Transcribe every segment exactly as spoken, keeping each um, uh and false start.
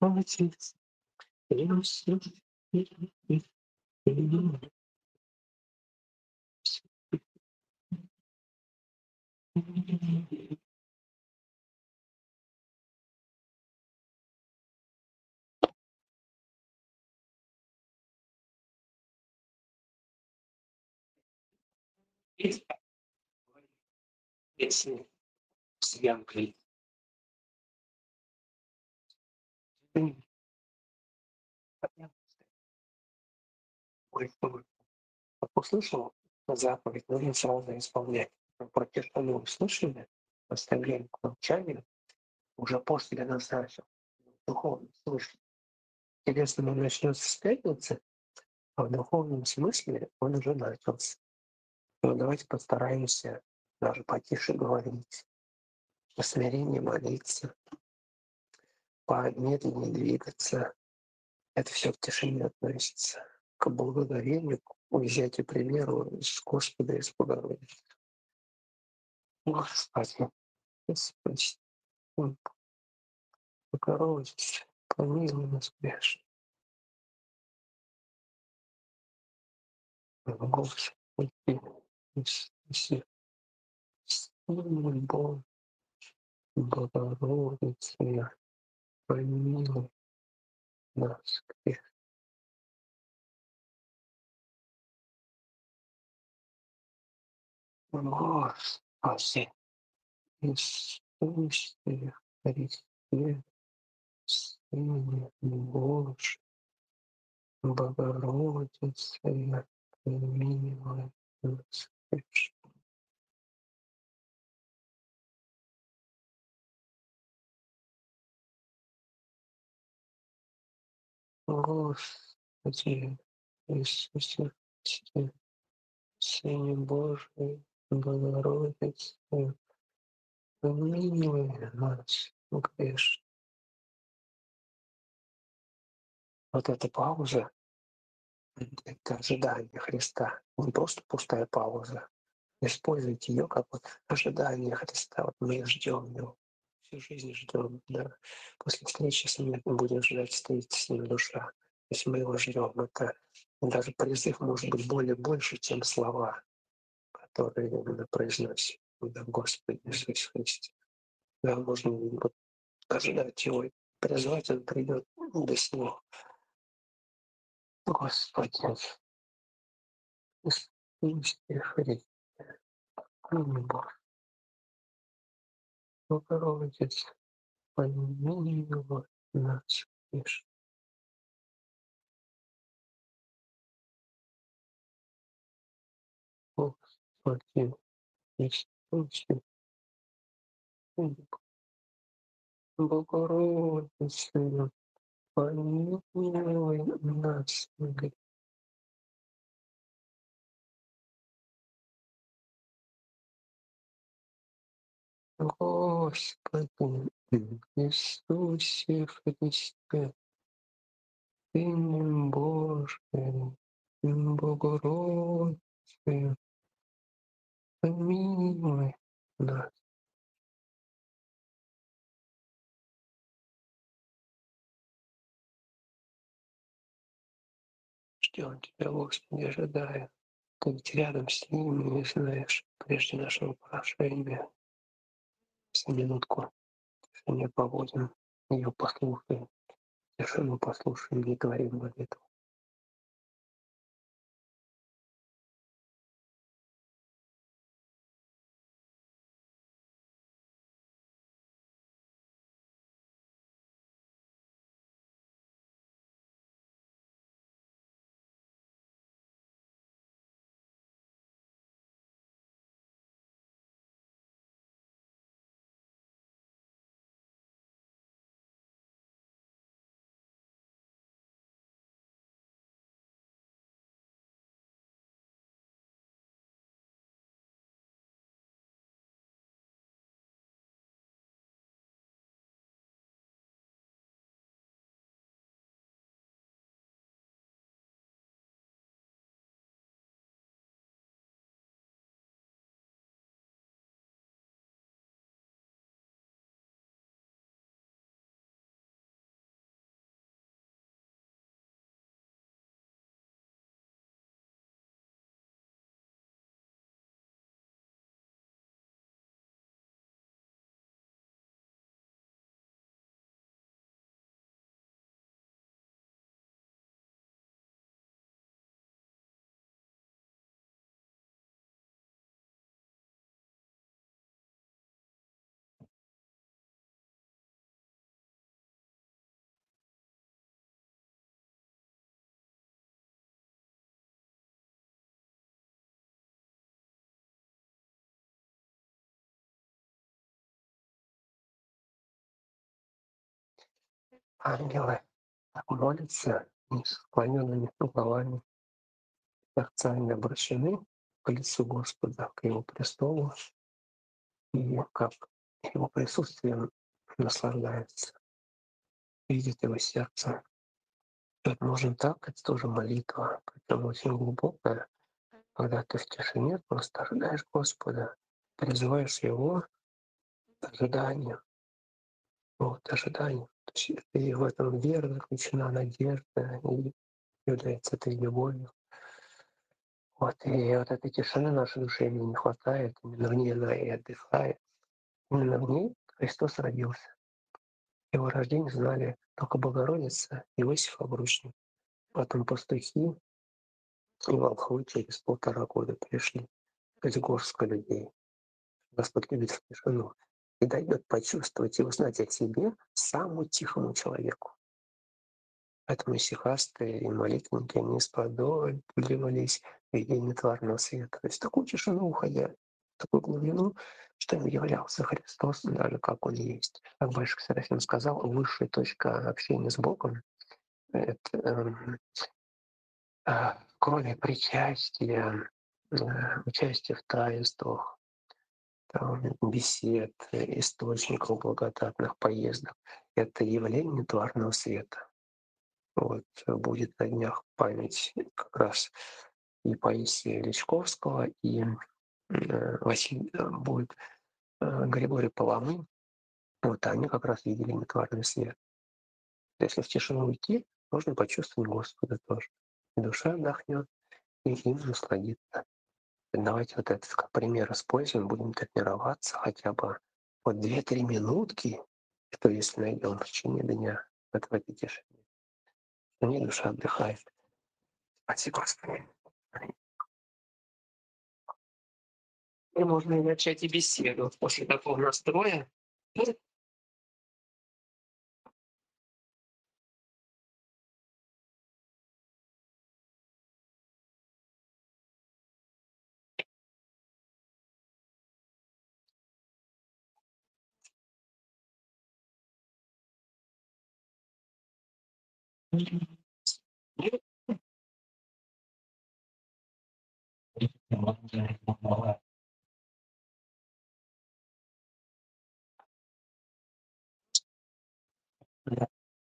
Отец, я всё передаю. Есть если с Янкой. М. Понятно. Ой, ой. Вот услышал заповедь, нужно сразу исполнять. Но про те, что мы услышали, оставляем к молчанию, уже после нас начал духовно слышать. Интересно, он начнётся с пятницы, а в духовном смысле он уже начался. Ну, давайте постараемся даже потише говорить, посмиреннее молиться, помедленнее двигаться. Это всё в тишине относится к благоговению, к взятию примеру с Господа и с Богородицы. Господи, Господи, м, Богородица, помилуй нас грешных. Господи Иисусе, сильный Бог, Богородица, помилуй нас грешных. Господи Иисусе Христе, Сыне Божий, Богородица, помилуй нас грешных. Господи Иисусе Христе, Сыне Божий, Богородица, помилуй нас грешных. Вот эта пауза это ожидание Христа, не просто пустая пауза. Используйте её как вот ожидание Христа. Вот мы ждём Его, всю жизнь ждём, да. После встречи с Ним мы будем ждать встретиться с Ним душа. То есть мы Его ждём. Это даже призыв может быть более больше, чем слова, которые мы произносим, да, Господи Иисусе Христе. Да, можно вот ожидать Его, призвать, Он придёт без слов. Господи Иисусе Христе, помилуй Боже. Богородица, помилуй нас грешных. Господи Иисусе Богородица, помилуй нас грешных. Господи Иисусе Христе, Сыне Божий, Богородица, помилуй нас. Ждём Тебя, Господи, ожидаем. Ты ведь рядом с ними и знаешь прежде нашего прошения. С минутку тишине побудем, её послушаем, тишину послушаем и говорим молитву. ангелы так молятся и с склоненными головами, сердцами обращены к лицу Господа, к Его престолу, и как Его присутствием наслаждаются, видят Его сердце. Это можно так, это тоже молитва, причем очень глубокая, когда ты в тишине просто ожидаешь Господа, призываешь Его к ожиданию. Вот, ожидание. То есть и в этом вера заключена, надежда, и является этой любовью. Вот, и вот этой тишины нашей душе мне не хватает, именно в ней она и отдыхает. Именно в ней Христос родился. Его рождение знали только Богородица и Иосиф Обручник. Потом пастухи и волхвы через полтора года пришли. То есть горстка людей. Господь любит в тишину и дает почувствовать и узнать о себе самому тихому человеку. Поэтому исихасты и молитвенники, они сподобливались видению тварного света. То есть в такую тишину уходя, в такую глубину, что им являлся Христос, даже как Он есть. Как Большой Серафим сказал, высшая точка общения с Богом — это эм, а, кроме причастия, э, участия в таинствах, там, бесед, э, источников благодатных поездок — это явление тварного света. Вот э, будет на днях память как раз и Паисия Личковского, и э, Василий, э, будет э, Григорий Паламы. Вот они как раз видели нетварный свет. Если в тишину уйти, можно почувствовать Господа тоже. И душа отдохнет, и им насладиться. Давайте вот этот как пример используем, будем тренироваться хотя бы вот две-три минутки, что если найдем в течение дня, вот в этой тишине. В ней душа отдыхает. Спасибо, Господи. И можно и начать и беседу после такого настроя. Да.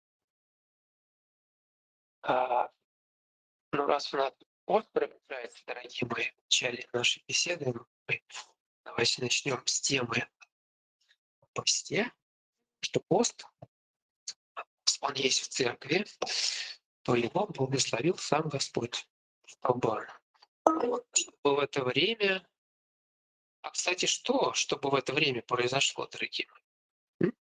А, ну, раз у нас пост приближается, дорогие мои, в начале нашей беседы, мы давайте начнем с темы о посте, что пост, он есть в церкви, то его благословил сам Господь, чтобы, чтобы в это время. А, кстати, что, чтобы в это время произошло, дорогие мои? М?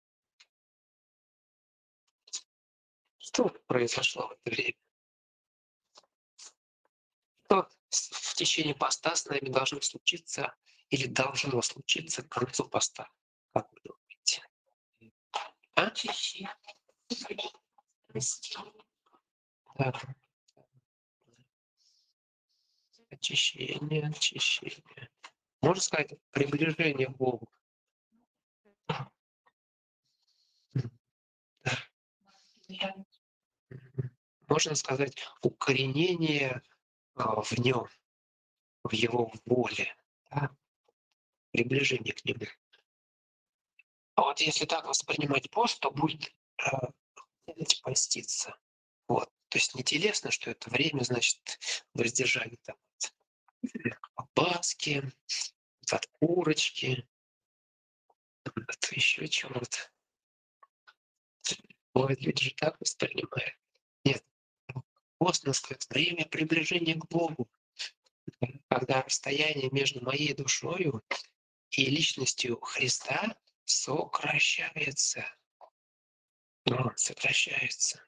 Что произошло в это время? Что с- в течение поста с нами должно случиться или должно случиться к концу поста? Как вы думаете? А? Да. Очищение, очищение. Можно сказать, приближение к Богу. Мгм. Да. Мгм. Можно сказать, укоренение а, в нем, в его воле, да? Приближение к нему. А вот если так воспринимать пост, то будет а, хотеть поститься. Вот. То есть не телесно, что это время, значит, воздержание там от колбаски, от курочки, от еще чего-то. Бывает, люди же так воспринимают. Нет, пост, надо сказать, время приближения к Богу, когда расстояние между моей душою и личностью Христа сокращается. Ну, сокращается.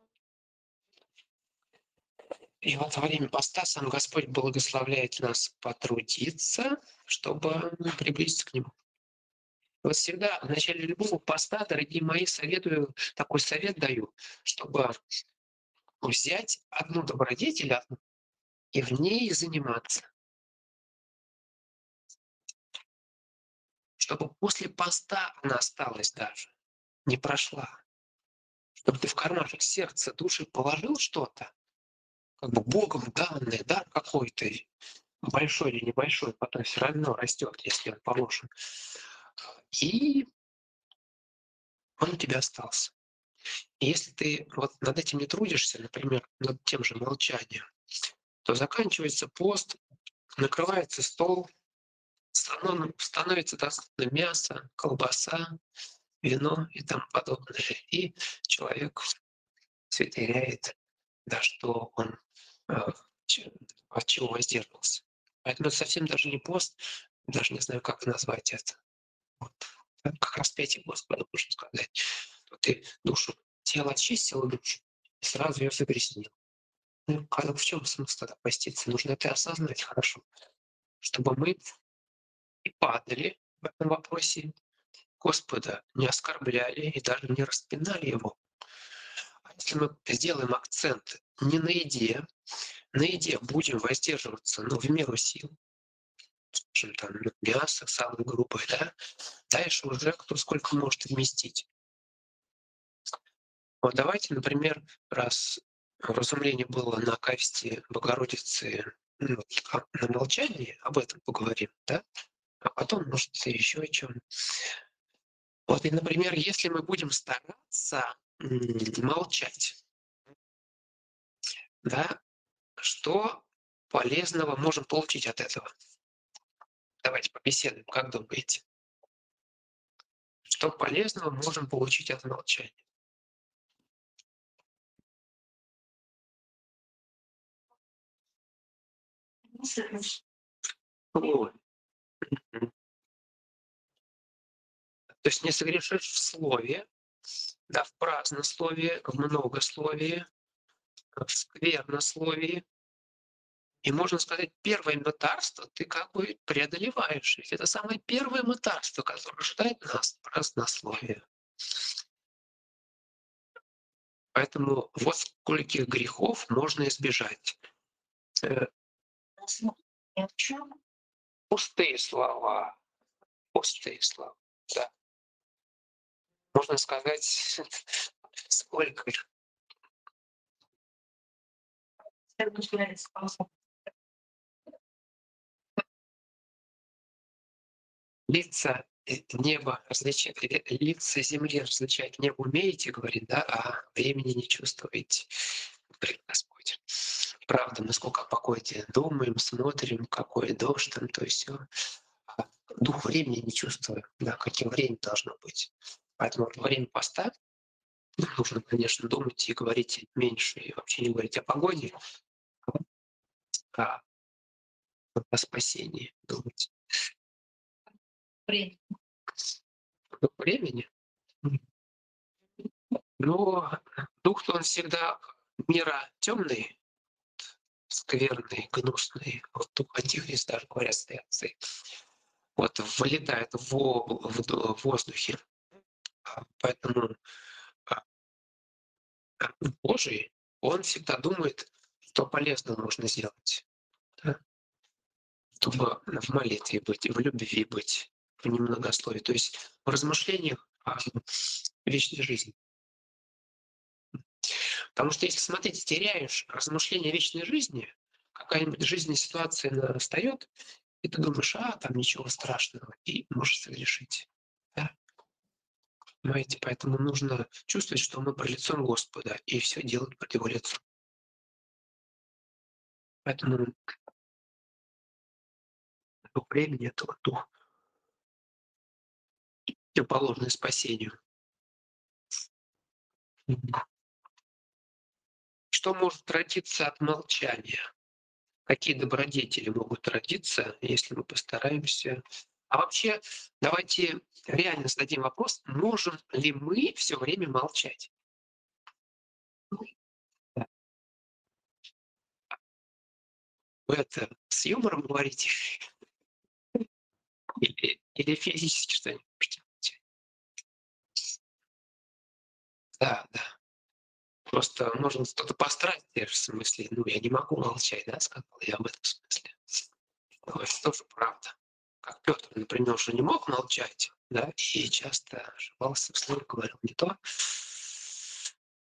И вот во время поста сам Господь благословляет нас потрудиться, чтобы ну, приблизиться к Нему. Вот всегда в начале любого поста, дорогие мои, советую, такой совет даю, чтобы взять одну добродетель одну и в ней заниматься. Чтобы после поста она осталась даже, не прошла. чтобы ты в кармашек сердца, души положил что-то, как бы Богом данное, дар какой-то, большой или небольшой, потом все равно растет, если он положен. И он у тебя остался. И если ты вот над этим не трудишься, например, над тем же молчанием, то заканчивается пост, накрывается стол, станов- становится доступно мясо, колбаса, вино и тому подобное. И человек все теряет, да, что он э, ч- от чего воздерживался. Поэтому это совсем даже не пост, даже не знаю, как назвать это. Вот. Это как распятие Господа, можно сказать. Вот ты душу, тело очистил душу, и сразу ее загрязнил. Ну, как- в чем смысл тогда поститься? Нужно это осознать хорошо, чтобы мы и падали в этом вопросе, Господа не оскорбляли и даже не распинали Его. А если мы сделаем акцент не на еде, на еде будем воздерживаться, но в меру сил, скажем, там, ну, мясо самое грубое, да, дальше уже кто сколько может вместить. Вот давайте, например, раз разумление было на качестве Богородицы, ну, а на молчании, об этом поговорим, да? А потом, может, еще о чем. Вот и, например, если мы будем стараться м, молчать, да, что полезного можем получить от этого? Давайте побеседуем, как думаете? Что полезного можем получить от молчания? Вот. Мгм. То есть не согрешишь в слове, да, в празднословии, в многословии, в сквернословии. И можно сказать, первое мытарство ты как бы преодолеваешь. Ведь это самое первое мытарство, которое ожидает нас, празднословие. Поэтому вот скольких грехов можно избежать. Э, Пустые слова, пустые слова. Да. Можно сказать, сколько их. Лица э, неба различать, э, лица земли различать не умеете, говорит, да, а времени не чувствуете, говорит Господь. Правда, мы сколько о покое думаем, смотрим, какой дождь там, то есть всё. А дух времени не чувствуем, да, каким время должно быть. Поэтому во время поста нужно, конечно, думать и говорить меньше, и вообще не говорить о погоде, а о спасении думать. Дух времени? Но дух он всегда мира темный, скверный, гнусный. Вот дух антихрист, даже говорят стоят, вот вылетает во в д в воздухе. А, поэтому, а, а, Дух Божий, он всегда думает, что полезного можно сделать, да, чтобы в молитве быть, в любви быть, в немногословии, то есть в размышлениях о вечной жизни. Потому что если, смотрите, теряешь размышления о вечной жизни, какая-нибудь жизненная ситуация настаёт, и ты думаешь: "А, там ничего страшного", и можешь согрешить. Да? Понимаете? Поэтому нужно чувствовать, что мы пред лицом Господа, и все делать пред Его лицом. Поэтому дух времени — это вот дух, противоположный спасению. Мгм. Что может родиться от молчания? Какие добродетели могут родиться, если мы постараемся? А вообще, давайте реально зададим вопрос: можем ли мы все время молчать? Да. Вы это с юмором говорите или или физически что-нибудь можете молчать? Да, да. Просто можно что-то по страсти, в смысле, ну, я не могу молчать, да, сказал я в этом смысле. Но это тоже правда. Как Петр, например, уже не мог молчать, да, и часто ошибался вслух, говорил не то.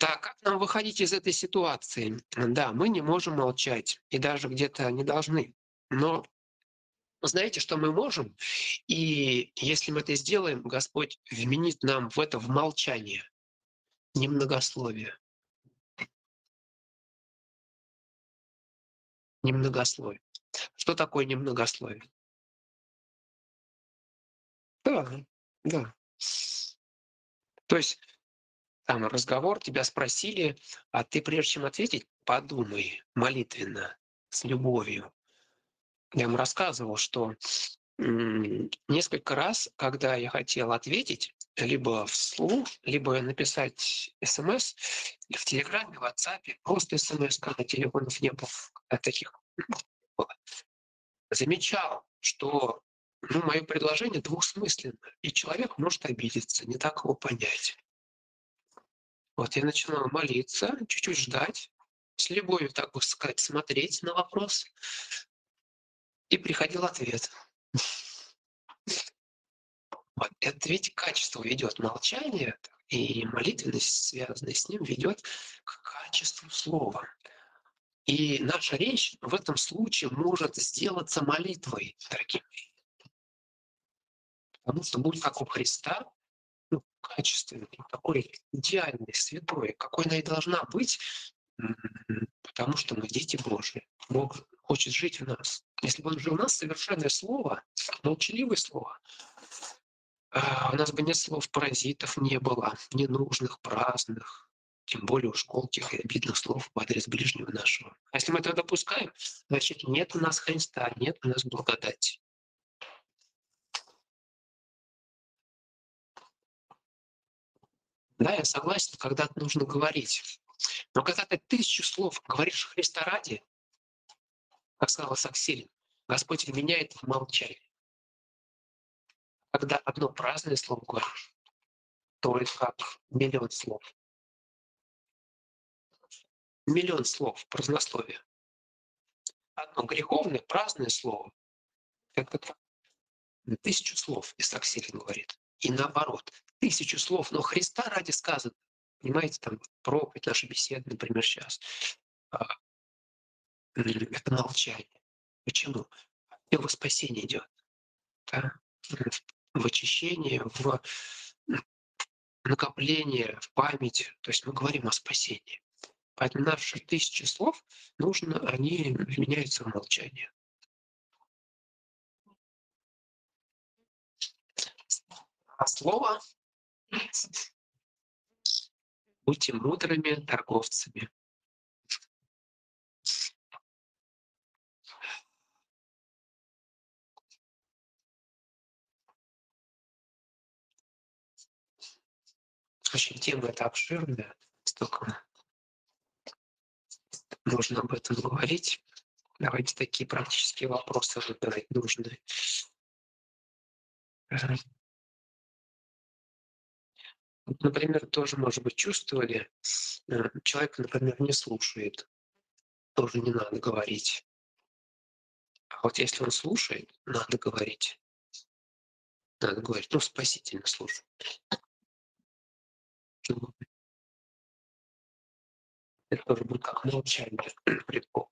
Так, как нам выходить из этой ситуации? Да, мы не можем молчать и даже где-то не должны. Но знаете, что мы можем? И если мы это сделаем, Господь вменит нам в это в молчание немногословие. Немногословие. Что такое немногословие? Да, да. То есть там разговор, тебя спросили, а ты, прежде чем ответить, подумай молитвенно, с любовью. Я вам рассказывал, что м, несколько раз, когда я хотел ответить, либо вслух, либо написать смс, или в Телеграме, в WhatsApp, просто смс, когда телефонов не было, когда таких не было, замечал, что ну, мое предложение двусмысленно, и человек может обидеться, не так его понять. Вот я начинал молиться, чуть-чуть ждать, с любовью, так бы сказать, смотреть на вопрос, и приходил ответ. Вот. Это ведь качество ведет молчание, и молитвенность, связанная с ним, ведет к качеству слова. И наша речь в этом случае может сделаться молитвой, дорогие мои. Потому что будет как у Христа, ну, качественный, такой идеальный, святой, какой она и должна быть, м, потому что мы дети Божьи. Бог хочет жить в нас. Если бы Он жил в нас, совершенное слово, молчаливое слово, а, у нас бы нет слов-паразитов не было, ненужных, праздных, тем более уж колких и обидных слов в адрес ближнего нашего. А если мы это допускаем, значит, нет у нас Христа, нет у нас благодати. Да, я согласен, когда-то нужно говорить. Но когда ты тысячу слов говоришь Христа ради, как сказал Саксилин, Господь вменяет в молчание. Когда одно праздное слово говоришь, то это как миллион слов. Миллион слов празднословия. Одно греховное, праздное слово — это как тысячу слов, Исаак Сирин говорит. И наоборот, тысячу слов, но Христа ради сказано. Понимаете, там проповедь, наша беседа, например, сейчас. Это молчание. Почему? Его спасение идет. Да? В очищение, в накопление, в память. То есть мы говорим о спасении. Поэтому наши тысячи слов нужно, они меняются в молчание. А слово будьте мудрыми торговцами. Очень тема эта обширная, столько можно об этом говорить. Давайте такие практические вопросы выбирать нужные. Вот, например, тоже, может быть, чувствовали, э, человек, например, не слушает, тоже не надо говорить. А вот если он слушает, надо говорить. Надо говорить, ну, спасительно слушать. Ну, это тоже будет как молчание пред Богом.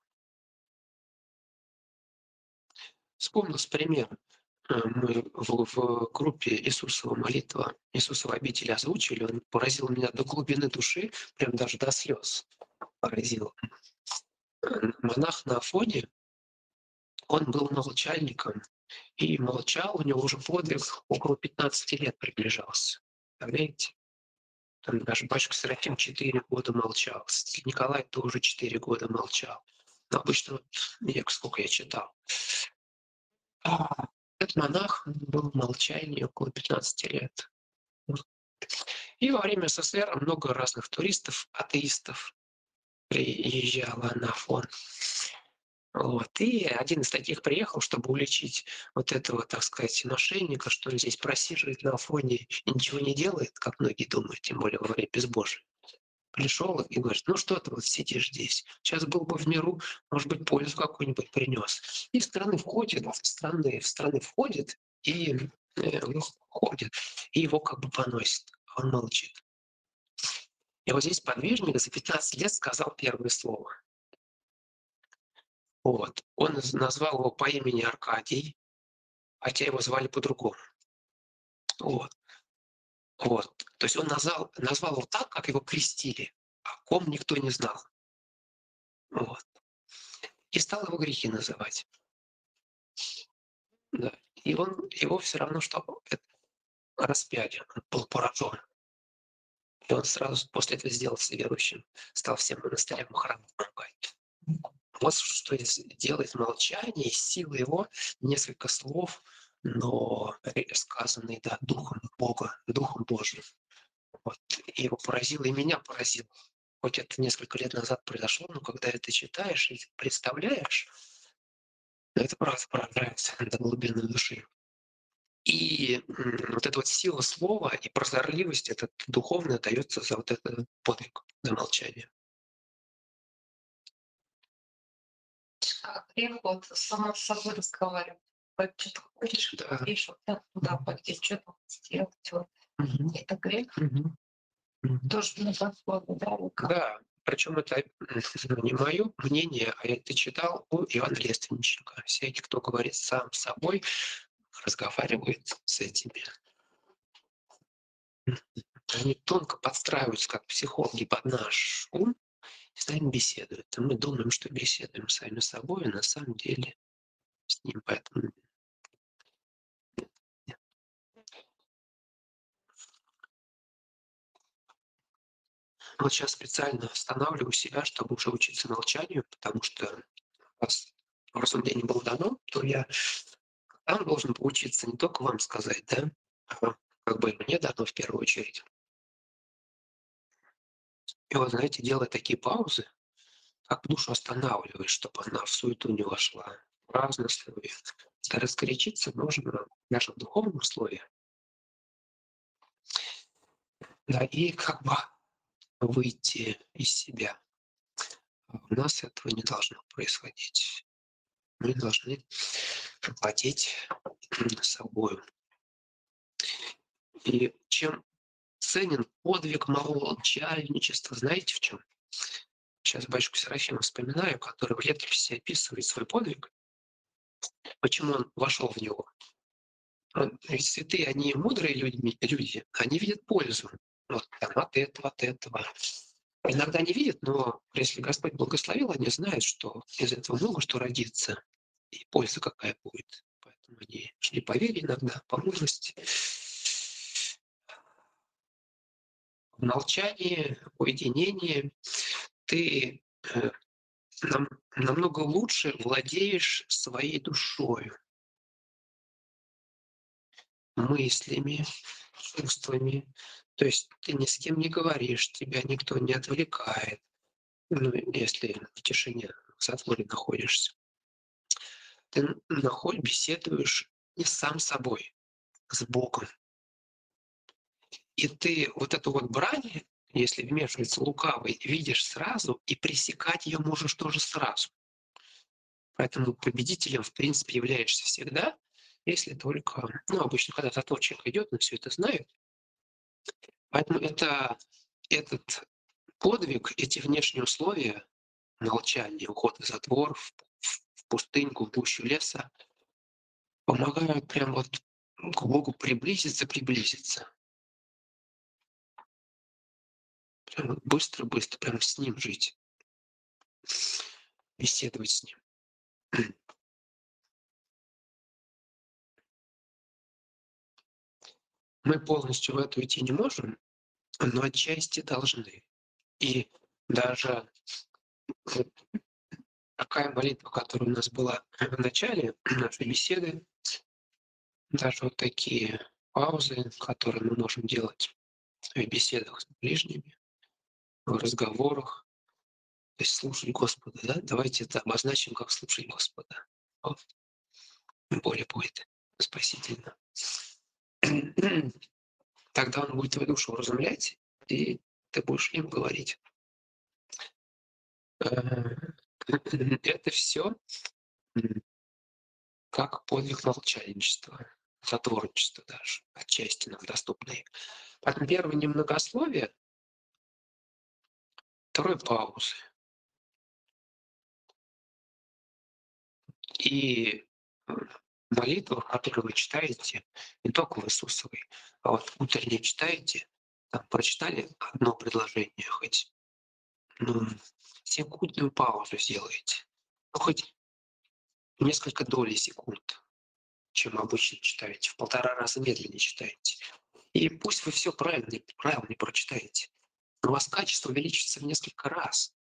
Вспомнился пример. Э, Мы в, в группе Иисусова молитва, Иисусова обитель озвучили, он поразил меня до глубины души, прям даже до слез поразил. Э, Монах на Афоне, он был молчальником и молчал, у него уже подвиг около пятнадцати лет приближался. Представляете? Там даже батюшка Серафим четыре года молчал, святитель Николай тоже четыре года молчал. Но обычно, я, сколько я читал, а этот монах был в молчании около пятнадцати лет. И во время СССР много разных туристов, атеистов приезжало на Афон. Вот. И один из таких приехал, чтобы уличить вот этого, так сказать, мошенника, что он здесь просиживает на Афоне и ничего не делает, как многие думают, тем более во время безбожия. Пришел и говорит, ну что ты вот сидишь здесь? Сейчас был бы в миру, может быть, пользу какую-нибудь принес. И в страны входит, в страны, в страны входит и э, выходит, и его как бы поносит. Он молчит. И вот здесь подвижник за пятнадцать лет сказал первое слово. Вот. Он наз- назвал его по имени Аркадий, хотя его звали по-другому. Вот. Вот. То есть он назвал, назвал его так, как его крестили, о ком никто не знал. Вот. И стал его грехи называть. Да. И он, его все равно, что это распятие, он был поражен. И он сразу после этого сделался верующим, стал всем монастырям и храмам помогать. Вот что делает молчание, и сила его, несколько слов, но сказанные, да, Духом Бога, Духом Божьим. Вот. И его поразило, и меня поразило. Хоть это несколько лет назад произошло, но когда это читаешь и представляешь, это правда поражает до глубины души. И вот эта вот сила слова и прозорливость, этот духовная, дается за вот этот подвиг, за молчание. Как грех вот сама с собой разговаривать. Вот что-то хочешь, Да. говоришь, вот так туда пойти, что-то сделать. Вот. Мгм. Это грех. Мгм. Мгм. Тоже многословно, да? вот как. Да, причем это ну, не мое мнение, а это читал у Иоанна Лественниченко. Всякий, кто говорит сам с собой, разговаривает с этими. Они тонко подстраиваются, как психологи, под наш ум и с нами беседуют. И мы думаем, что беседуем сами с собой, а на самом деле с ним. Поэтому вот сейчас специально останавливаю себя, чтобы уже учиться молчанию, потому что раз рассуждение было дано, то я там должен поучиться не только вам сказать, да, а как бы мне дано в первую очередь. И вот, знаете, делая такие паузы, как душу останавливаешь, чтобы она в суету не вошла, в празднословие. Если раскорячиться можно даже в духовном слове, да, и как бы выйти из себя. А у нас этого не должно происходить. Мы должны владеть собой. И чем ценен подвиг молчальничества, знаете в чем? Сейчас батюшку Серафима вспоминаю, который в летописи описывает свой подвиг, почему он вошел в него. Он- Ведь святые, они мудрые люди, люди, они видят пользу. Вот, там, от этого, от этого. Иногда не видят, но если Господь благословил, они знают, что из этого много что родится, и польза какая будет. Поэтому они шли по вере иногда, по мудрости. В молчании, в уединении ты э, нам- намного лучше владеешь своей душой, мыслями, чувствами. То есть ты ни с кем не говоришь, тебя никто не отвлекает, ну, если в тишине, в затворе находишься. Ты наход беседуешь не сам с собой, с Богом. И ты вот эту вот брань, если вмешивается лукавый, видишь сразу, и пресекать ее можешь тоже сразу. Поэтому победителем, в принципе, являешься всегда, если только, ну, обычно, когда затворчик идет, он все это знает. Поэтому это, этот подвиг, эти внешние условия, молчание, уход в затвор, в, в- в пустыньку, в гущу леса, помогают прям вот к Богу приблизиться, приблизиться. Прям вот быстро-быстро, прям с Ним жить, беседовать с Ним. Мы полностью в это идти не можем, но отчасти должны. И даже вот такая молитва, которая у нас была в начале нашей беседы, даже вот такие паузы, которые мы можем делать в беседах с ближними, в разговорах, то есть слушать Господа, да? Давайте это обозначим как слушать Господа. Вот. Более будет спасительно. Тогда Он будет твою душу уразумлять, и ты будешь им говорить. Э, Это все как подвиг молчальничества, затворничества даже, отчасти нам доступные. Поэтому первое немногословие, Второй — паузы. И э, молитва, которую вы читаете, не только в Иисусовой, а вот утренне читаете, там прочитали одно предложение, хоть ну, секундную паузу сделаете, ну, хоть несколько долей секунд, чем обычно читаете, в полтора раза медленнее читаете. И пусть вы все правильно, правильно не прочитаете, но у вас качество увеличится в несколько раз,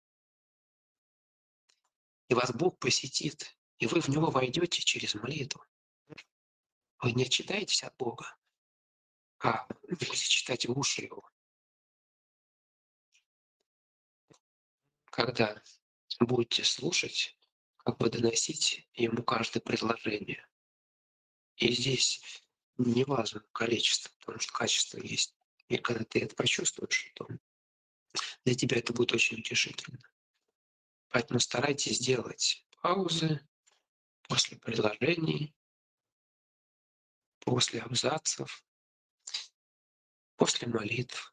и вас Бог посетит, и вы в Него войдете через молитву. Вы не отчитаетесь от Бога, а будете читать в уши Его. Когда будете слушать, как бы доносить Ему каждое предложение. И здесь не важно количество, потому что качество есть. И когда ты это прочувствуешь, то для тебя это будет очень утешительно. Поэтому старайтесь делать паузы после предложений, после абзацев, после молитв.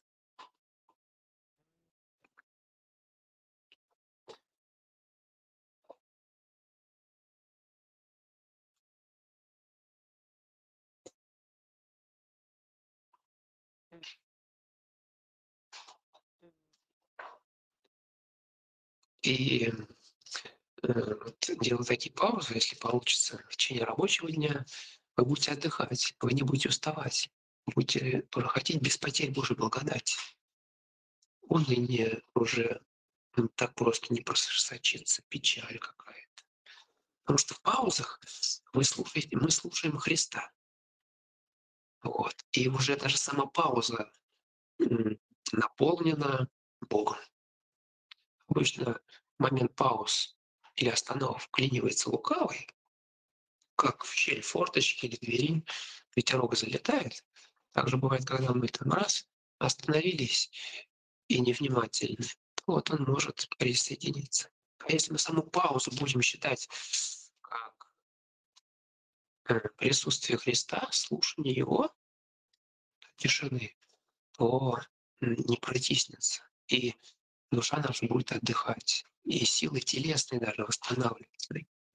И э, вот, делая такие паузы, если получится, в течение рабочего дня, вы будете отдыхать, вы не будете уставать, будете проходить без потерь Божьей благодати. Он и не уже м, так просто не просочится печаль какая-то. Потому что в паузах вы слушаете, мы слушаем Христа. Вот. И уже даже сама пауза м, наполнена Богом. Обычно в момент пауз или остановок вклинивается лукавый, как в щель форточки или двери, ветерок залетает. Так же бывает, когда мы там раз остановились и невнимательны, вот он может присоединиться. А если мы саму паузу будем считать как э, присутствие Христа, слушание Его, тишины, то м, не протиснется. И душа наша будет отдыхать. И силы телесные даже восстанавливаться.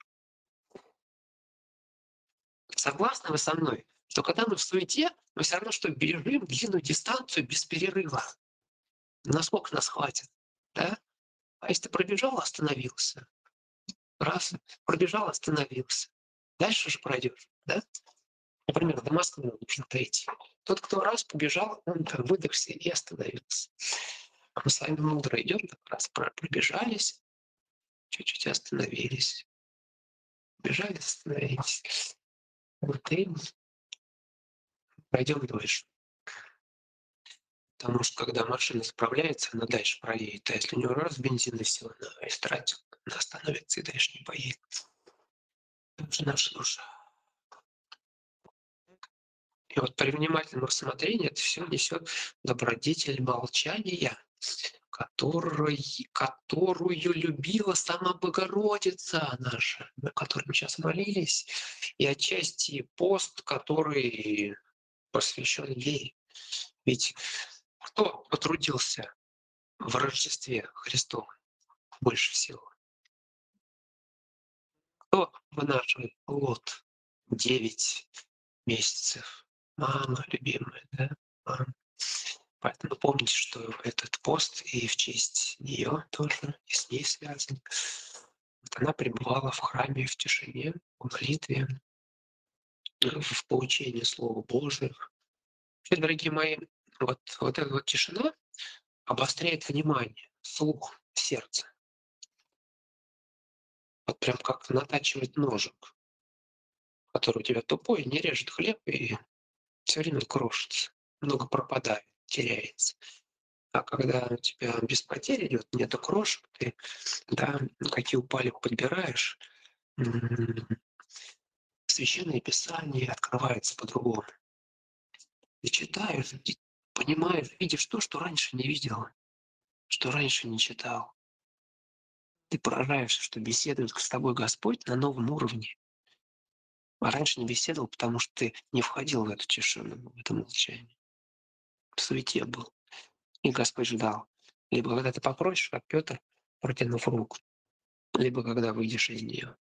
Согласны вы со мной, что когда мы в суете, мы все равно что бежим длинную дистанцию без перерыва. Насколько нас хватит, да? А если ты пробежал, остановился. Раз, пробежал, остановился. Дальше же пройдешь, да? Например, до Москвы нужно дойти. Тот, кто раз побежал, он там выдохся и остановился. А мы с вами мудро идем, так раз пробежались, чуть-чуть остановились. Бежали, остановились. Вот и пойдем дальше. Потому что когда машина справляется, она дальше проедет. А если у нее раз бензин и все, она истратит, она остановится и дальше не поедет. Это же наша душа. И вот при внимательном рассмотрении это все несет добродетель молчания, который, которую любила сама Богородица наша, на которой мы сейчас молились, и отчасти пост, который посвящен ей. Ведь кто потрудился в Рождестве Христовом больше всего? Кто вынашивает плод девять месяцев? Мама любимая, да? Мама. Поэтому помните, что этот пост и в честь нее тоже, и с ней связан. Вот она пребывала в храме в тишине, в молитве, в получении Слова Божьего. Вообще, дорогие мои, вот, вот эта вот тишина обостряет внимание, слух, сердце. Вот прям как натачивать ножик, который у тебя тупой, не режет хлеб и все время крошится, много пропадает, теряется. А когда у тебя без потерь идет, нету крошек, ты, да, какие упали, подбираешь, м, священное писание открывается по-другому. Ты читаешь, и понимаешь, видишь то, что раньше не видел, что раньше не читал. Ты поражаешься, что беседует с тобой Господь на новом уровне. А раньше не беседовал, потому что ты не входил в эту тишину, в это молчание. В суете был. И Господь ждал. Либо когда ты попросишь, как Петр, протянув руку, либо когда выйдешь из нее.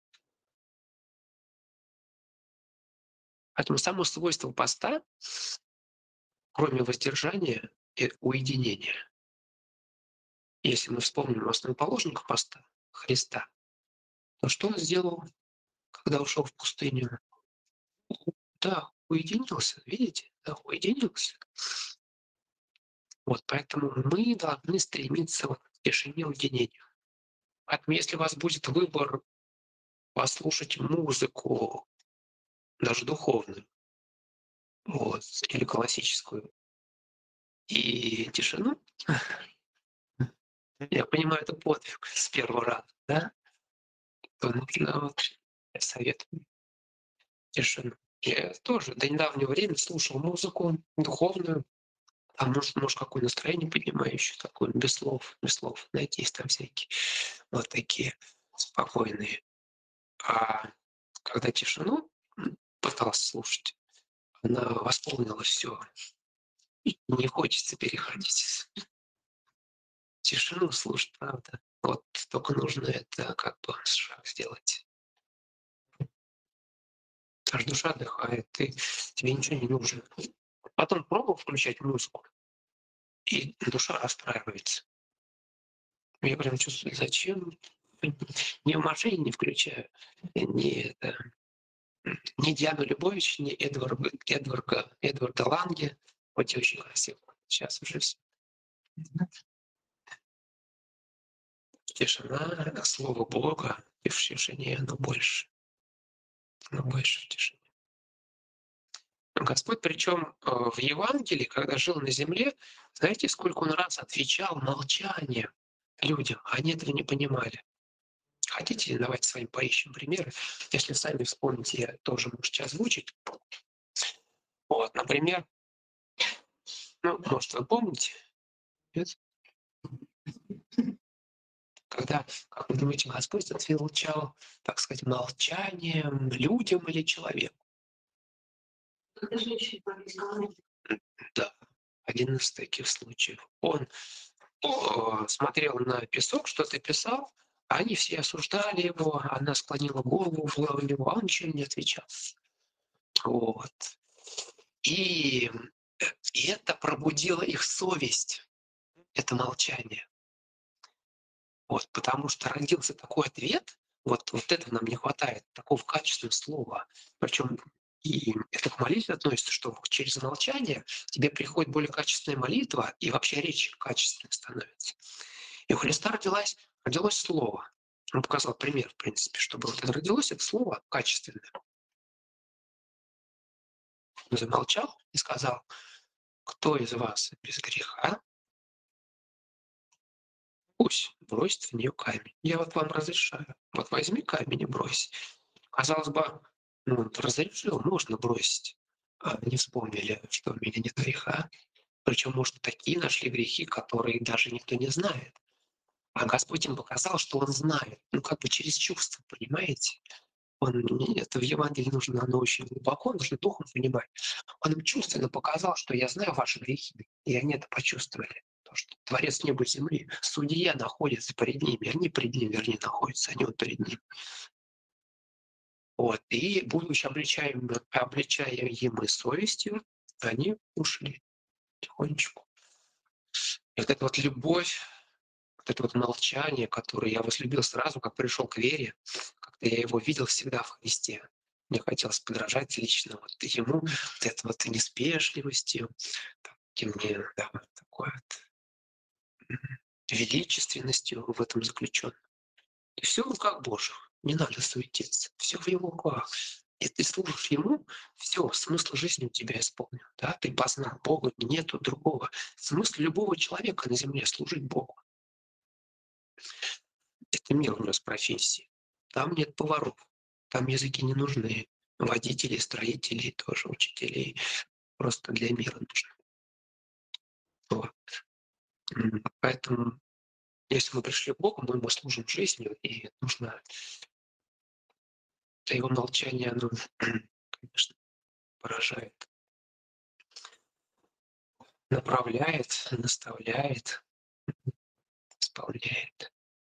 Поэтому само свойство поста, кроме воздержания и уединения, если мы вспомним основоположника поста Христа, то что он сделал, когда ушел в пустыню? Да, уединился, видите? Да, уединился. Вот поэтому мы должны стремиться вот к тишине, уединению. Поэтому если у вас будет выбор послушать музыку, даже духовную, вот, или классическую, и тишину, я понимаю, это подвиг с первого раза, да, то нужно вот, я советую тишину. Я тоже до недавнего времени слушал музыку духовную, а может, может какое настроение поднимающее, такое, без слов, без слов. Знаете, есть там всякие вот такие спокойные. А когда тишину пытался слушать, она восполнила все. Не хочется переходить. Тишину слушать, правда. Вот только нужно это как бы шаг сделать. Аж душа отдыхает, ты, тебе ничего не нужно. Потом пробовал включать музыку, и душа расстраивается. Я прям чувствую, зачем? Ни в машине не включаю, ни это, ни Диану Любович, ни Эдварда, Эдварда, Эдварда Ланге, хоть и очень красиво. Сейчас уже все. Тишина, слово Бога, и в тишине оно больше. Оно больше в тишине. Господь, причем в Евангелии, когда жил на земле, знаете, сколько он раз отвечал молчанием людям, они этого не понимали. Хотите, давайте с вами поищем примеры. Если сами вспомните, я тоже можете озвучить. Вот, например, ну, может, вы помните, нет? Когда, как вы думаете, Господь отвечал, так сказать, молчанием людям или человеку? Это женщина по-английски. Да, один из таких случаев. Он о, смотрел на песок, что-то писал, а они все осуждали его, она склонила голову в него, а он ничего не отвечал. Вот. И, э, и это пробудило их совесть, это молчание. Вот, потому что родился такой ответ, вот, вот этого нам не хватает, такого качественного слова. Причем и это к молитве относится, что через молчание тебе приходит более качественная молитва, и вообще речь качественной становится. И у Христа родилось, родилось слово. Он показал пример, в принципе, что было. Когда родилось это слово качественное. Он замолчал и сказал: кто из вас без греха, пусть бросит в нее камень. Я вот вам разрешаю. Вот возьми камень и брось. Казалось бы, ну, разрешил, можно бросить. А не вспомнили, что в мире нет греха. Причем, может, такие нашли грехи, которые даже никто не знает. А Господь им показал, что Он знает. Ну, как бы через чувства, понимаете? Он, это в Евангелии нужно, оно очень глубоко, нужно духом понимать. Он им чувственно показал, что я знаю ваши грехи, и они это почувствовали. То, что Творец неба и земли, судья находится перед ними, они перед ним, вернее, находятся, они вот перед ним. Вот. И, будучи обличаемы, обличаемы совестью, они ушли тихонечку. И вот эта вот любовь, вот это вот молчание, которое я возлюбил сразу, как пришел к вере, как-то я его видел всегда в Христе. Мне хотелось подражать лично вот ему, вот этой вот неспешливостью, таким мне, да, такой вот величественностью в этом заключен. И все в руках Божьих. Не надо суетиться. Все в Его руках. И ты служишь Ему, все, смысл жизни у тебя исполнен. Да? Ты познал Бога, нету другого. Смысл любого человека на земле — служить Богу. Это мир у нас профессии. Там нет поваров, там языки не нужны. Водителей, строителей, тоже учителей. Просто для мира нужны. Вот. Поэтому, если мы пришли к Богу, мы ему служим жизнью, и нужно его молчание, оно, конечно, поражает, направляет, наставляет. исполняет.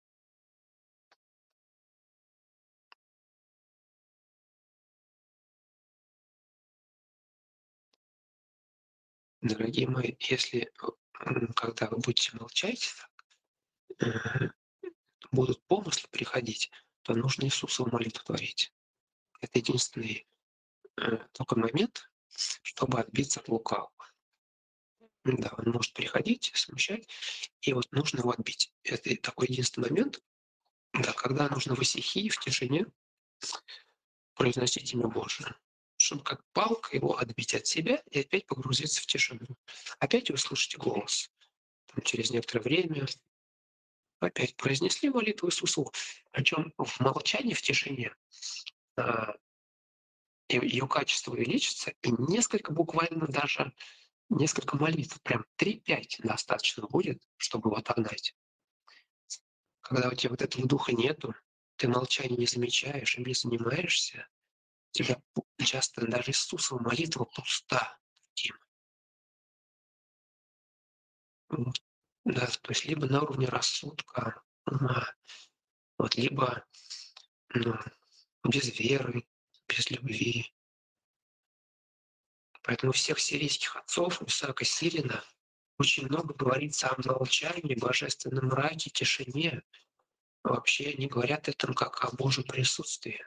Дорогие мои, если м, когда вы будете молчать, э, будут помыслы приходить, то нужно Иисусову молитву творить. Это единственный э, только момент, чтобы отбиться от лукавого. Да, он может приходить, смущать, и вот нужно его отбить. Это такой единственный момент, да, когда нужно в исихии, в тишине произносить имя Божие, чтобы как палка его отбить от себя и опять погрузиться в тишину. Опять вы слышите голос. Там, через некоторое время опять произнесли молитву Иисусу. Причем в молчании, в тишине а, ее качество увеличится, и несколько, буквально даже несколько молитв, прям три-пять достаточно будет, чтобы его отогнать. Когда у тебя вот этого духа нету, ты молчание не замечаешь, им не занимаешься, у тебя часто даже Иисусова молитва пуста. Дима. Вот. Да, то есть либо на уровне рассудка, ума, вот, либо ну, без веры, без любви. Поэтому у всех сирийских отцов, у Исаака Сирина, очень много говорится о молчании, божественном мраке, тишине. Вообще они говорят это как о Божьем присутствии.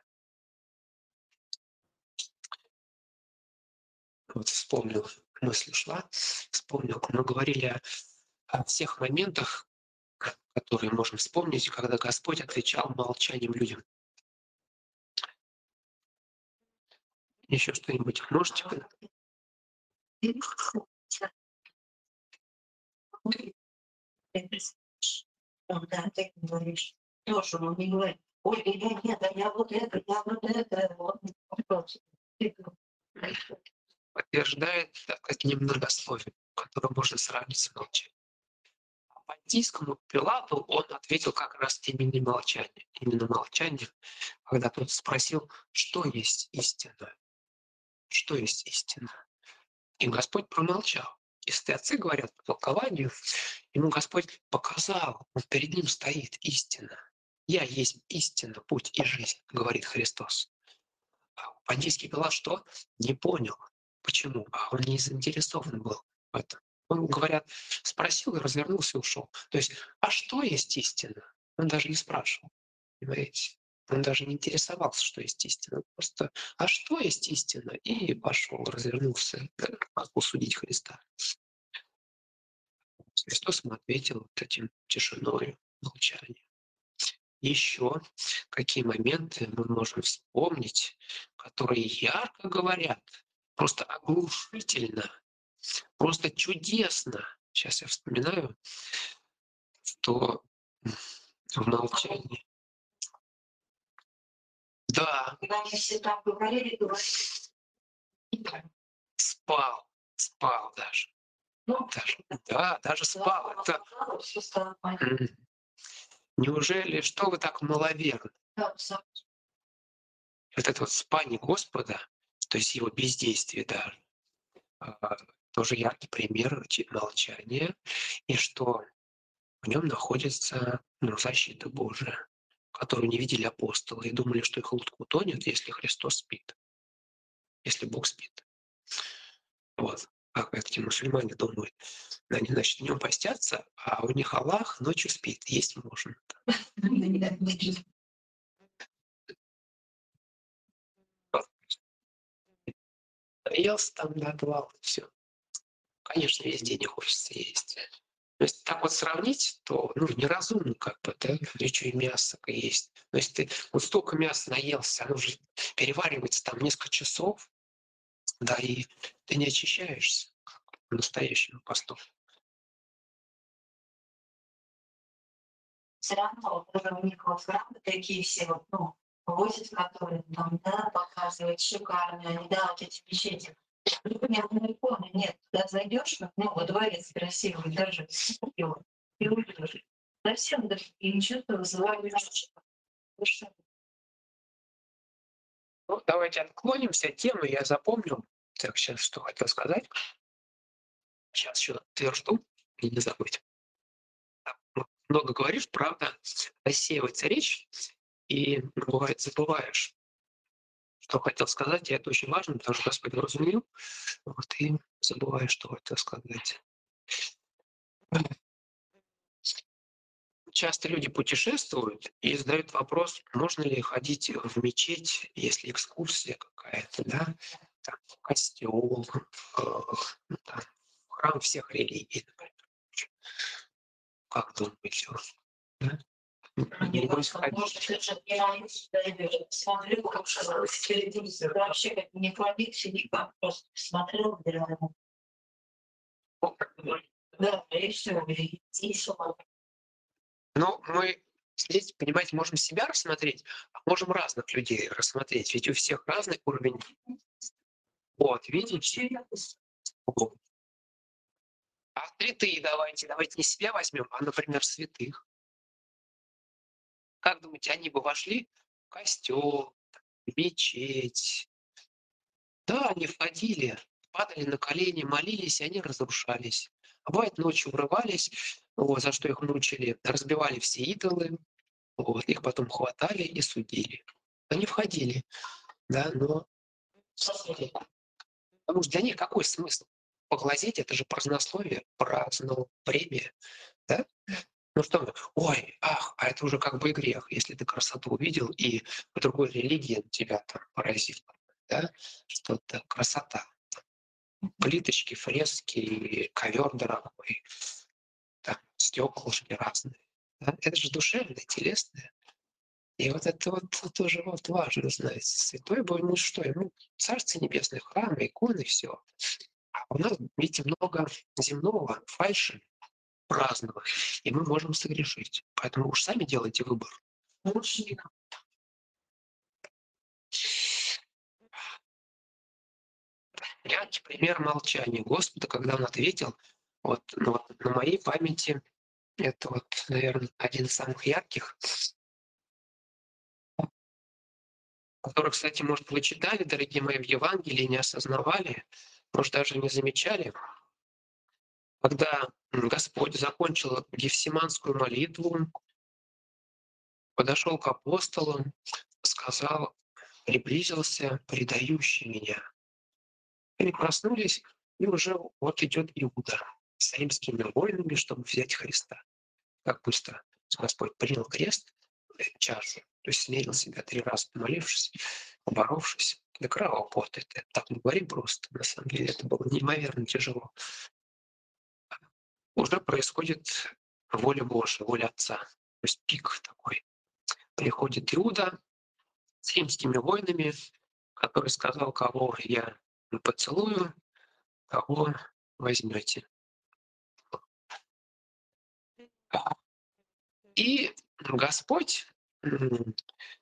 Вот вспомнил, мысль ушла, вспомнил, мы говорили о, о всех моментах, которые можем вспомнить, когда Господь отвечал молчанием людям. Еще что-нибудь можете? Когда ты говоришь, тоже он не говорит, ой, я нет, а я вот это, я вот это, вот. Подтверждает, так сказать, немногословие, которое можно сравнить с молчанием. А Понтийскому Пилату он ответил как раз именно молчание. Именно молчание, когда тот спросил, что есть истина. Что есть истина? И Господь промолчал. И святцы говорят по толкованию, ему Господь показал, он перед ним стоит истина. «Я есть истина, путь и жизнь», говорит Христос. А Понтийский Пилат что? Не понял. Почему? А он не заинтересован был в этом. Он, говорят, спросил и развернулся и ушел. То есть, а что есть истина? Он даже не спрашивал. Понимаете? Он даже не интересовался, что есть истина. Просто, а что есть истина? И пошел, развернулся, могу судить Христа. Христос ему ответил вот этим тишиной, молчанием. Еще какие моменты мы можем вспомнить, которые ярко говорят, просто оглушительно, просто чудесно. Сейчас я вспоминаю, что в молчании. Да, Когда они все так говорили, говорили, спал, спал даже. ну, даже да, даже спал. Это, все стало понятно. м, неужели, что вы так маловерны? Да, всё. Вот это вот спание Господа, то есть его бездействие даже, а, тоже яркий пример чи- молчания, и что в нем находится ну, защита Божия, которую не видели апостолы и думали, что их лодка утонет, если Христос спит, если Бог спит. Вот. Как эти мусульмане думают, они, значит, днем постятся, а у них Аллах ночью спит, есть можно. Елся там до отвала, все. Конечно, везде не хочется есть. Но если так вот сравнить, то ну, неразумно как бы, да, еще и мясо есть. Но если ты вот столько мяса наелся, оно же переваривается там несколько часов, да, и ты не очищаешься как по-настоящему посту. Все равно даже у них вот храмы такие все вот, ну, возят, которые там, да, показывают шикарные, они, да, вот эти печати. Непонятно иконы нет. Туда зайдешь, ну, во дворец красивый, даже и вот, и уйдешь. Совсем даже и ничего не вызывает. Ну, давайте отклонимся от темы, я запомнил. Так, сейчас что хотел сказать. Сейчас еще утвержду и не забыть. Так, ну, много говоришь, правда, рассеивается речь, и бывает забываешь, что хотел сказать, и это очень важно, потому что Господь разумел, вот, и забываешь, что хотел сказать. Часто люди путешествуют и задают вопрос, можно ли ходить в мечеть, если экскурсия какая-то, да, там, в костел, э, ну, там, в храм всех религий, например. Как думаете, да? Мне Не кажется, ходить. может, ты же не молился, дойдешь. Смотрю, как шагался телевизор. Вообще как не проникся никак. Просто смотрел, реально. Да, и все, и и слова. Но мы здесь, понимаете, можем себя рассмотреть, а можем разных людей рассмотреть. Ведь у всех разный уровень. Вот, видите? Вот. А святые давайте, давайте не себя возьмем, а, например, святых. Как думаете, они бы вошли в костел, в мечеть? Да, они входили, падали на колени, молились, и они разрушались. А бывает, ночью врывались, вот, за что их мучили, разбивали все идолы, вот, их потом хватали и судили. Они входили, да, но потому что для них какой смысл? Поглазеть — это же празднословие, праздновремя, да? Ну что мы, ой, ах, а это уже как бы и грех, если ты красоту увидел, и в другой религии тебя там поразило, да? Что-то красота. Плиточки, фрески, ковер дорогой, там стеклышки разные. Да? Это же душевное, телесное. И вот это вот тоже вот важно знать. Святой Бог, ну что, ему Царство Небесное, храмы, иконы, все. А у нас, видите, много земного, фальши, праздного, и мы можем согрешить. Поэтому уж сами делайте выбор. Лучше не надо. Яркий пример молчания Господа, когда Он ответил, вот, ну, вот на моей памяти, это вот, наверное, один из самых ярких, который, кстати, может, вы читали, дорогие мои, в Евангелии, не осознавали, может, даже не замечали. Когда Господь закончил Гефсиманскую молитву, подошел к апостолам, сказал, приблизился предающий меня. Они проснулись, и уже вот идет Иуда с римскими воинами, чтобы взять Христа. Как быстро Господь принял крест, э, чашу, то есть смирил себя три раза, помолившись, поборовшись до кровавого пота. Это так не говорим просто, на самом деле это было неимоверно тяжело. Уже происходит воля Божия, воля Отца. То есть пик такой. Приходит Иуда с римскими воинами, который сказал, кого я поцелую, того возьмете. И Господь м,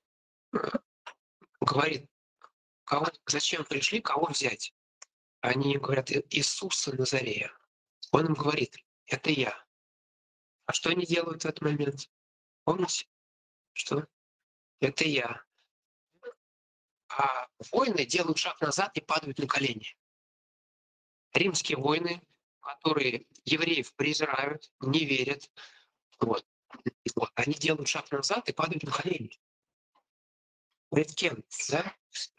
говорит, кого, зачем пришли, кого взять? Они говорят, «И- Иисуса Назарея. Он им говорит, это я. А что они делают в этот момент? Помните? Что? Это я. А воины делают шаг назад и падают на колени. Римские воины, которые евреев презирают, не верят, вот, вот, они делают шаг назад и падают на колени. Пред кем? Да?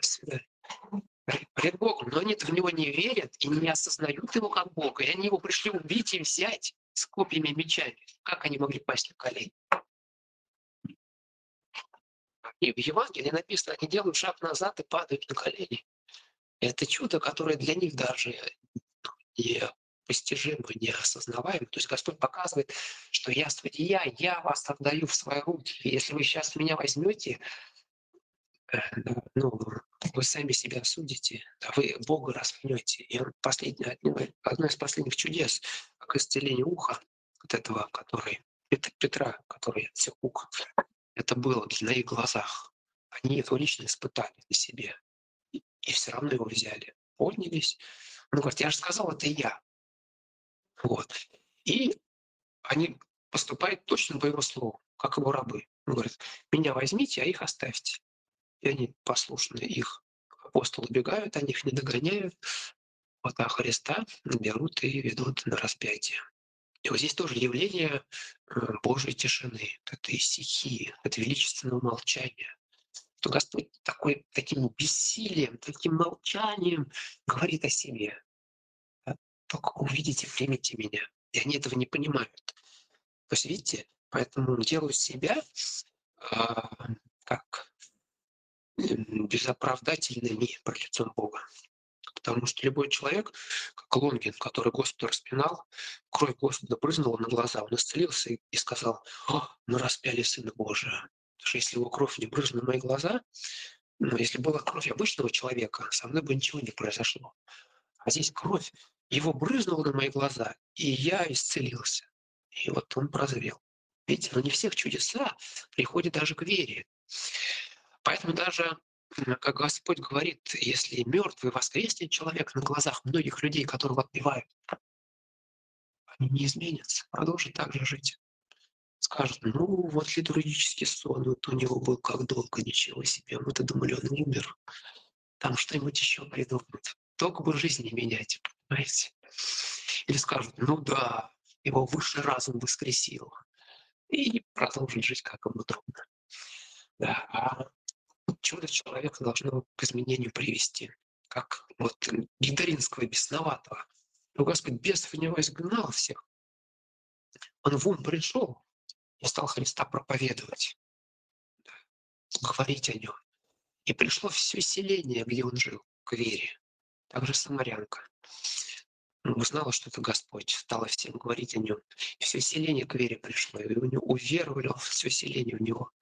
Пред Богом. Но они в него не верят и не осознают его как Бога. И они его пришли убить и взять с копьями и мечами. Как они могли пасть на колени? И в Евангелии написано, они делают шаг назад и падают на колени. Это чудо, которое для них даже не постижимо, неосознаваемо. То есть Господь показывает, что я судья, я вас отдаю в свои руки. И если вы сейчас меня возьмете, э, ну, вы сами себя судите, а вы Бога распнете. И он последнее, одно из последних чудес, как исцеление уха, вот этого, который, Пет- Петра, который отсек ухо, это было на их глазах. Они его лично испытали на себе. И, и все равно его взяли. Поднялись. Он говорит, я же сказал, это я. Вот. И они поступают точно по его слову, как его рабы. Он говорит, меня возьмите, а их оставьте. И они послушны, их апостолы убегают, они их не догоняют, вот, а Христа берут и ведут на распятие. И вот здесь тоже явление э, Божьей тишины, вот этой стихии, это величественного молчания. Что Господь такой, таким бессилием, таким молчанием говорит о себе. Да? Только увидите, примите меня. И они этого не понимают. То есть, видите, поэтому делают себя а, как м, безоправдательными пред лицом Бога. Потому что любой человек, как Лонгин, который Господа распинал, кровь Господа брызнула на глаза, он исцелился и и сказал: «О, мы распяли Сына Божия». Потому что если его кровь не брызнула на мои глаза, ну, если была кровь обычного человека, со мной бы ничего не произошло. А здесь кровь его брызнула на мои глаза, и я исцелился. И вот он прозрел. Видите, но не всех чудеса приходят даже к вере. Поэтому даже, м, как Господь говорит, если мертвый воскреснет человек на глазах многих людей, которого отпевают, они не изменятся, продолжат так же жить. Скажут: ну вот литургический сон, вот у него был как долго, ничего себе, мы-то думали, он умер. Там что-нибудь еще придумают. Только бы жизнь не менять, понимаете? Или скажут: ну да, его высший разум воскресил. И продолжить жить, как ему трудно. Да, а чудо человека должно к изменению привести. Как вот Гидаринского бесноватого. Ну, Господь бесов у него изгнал всех. Он в ум пришел и стал Христа проповедовать, говорить о нем. И пришло все селение, где он жил, к вере. Также самарянка. Ну, узнала, что это Господь, стала всем говорить о нем. И все селение к вере пришло, и у него уверовали все селение в него.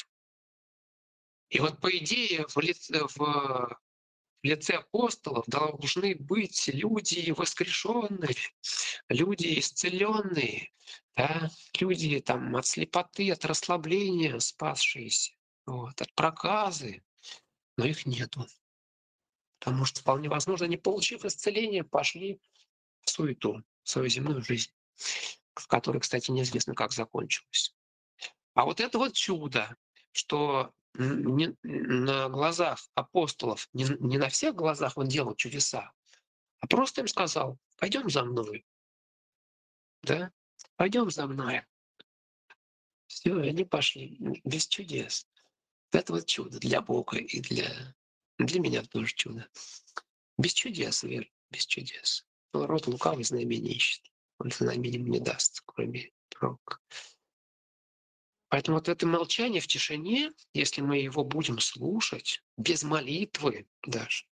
И вот по идее в лице, в в лице апостолов должны быть люди воскрешенные, люди исцеленные, да, люди там от слепоты, от расслабления спасшиеся, вот, от проказы, но их нету. Потому что вполне возможно, не получив исцеления, пошли в суету, в свою земную жизнь, в которой, кстати, неизвестно, как закончилась. А вот это вот чудо, что н- не- на глазах апостолов, не, не на всех глазах он делал чудеса, а просто им сказал: пойдем за мной, да, пойдем за мной. Все, и они пошли м, без чудес. Вот это вот чудо для Бога и для, для меня тоже чудо. Без чудес, Вера, без чудес. Но род лукавый знамение ищет. Он знаменем не даст, кроме пророка. Поэтому вот это молчание в тишине, если мы его будем слушать, без молитвы даже,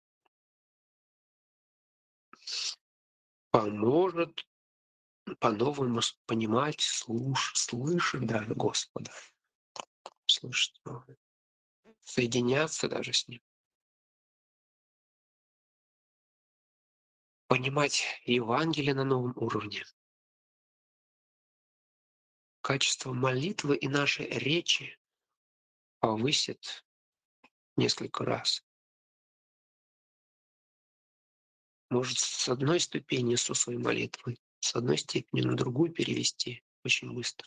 поможет по-новому с- понимать, слуш, слышать даже Господа, слышать Его, соединяться даже с Ним, понимать Евангелие на новом уровне. Качество молитвы и нашей речи повысит несколько раз. Может с одной ступени Иисусовой молитвы, с одной степени на другую перевести очень быстро.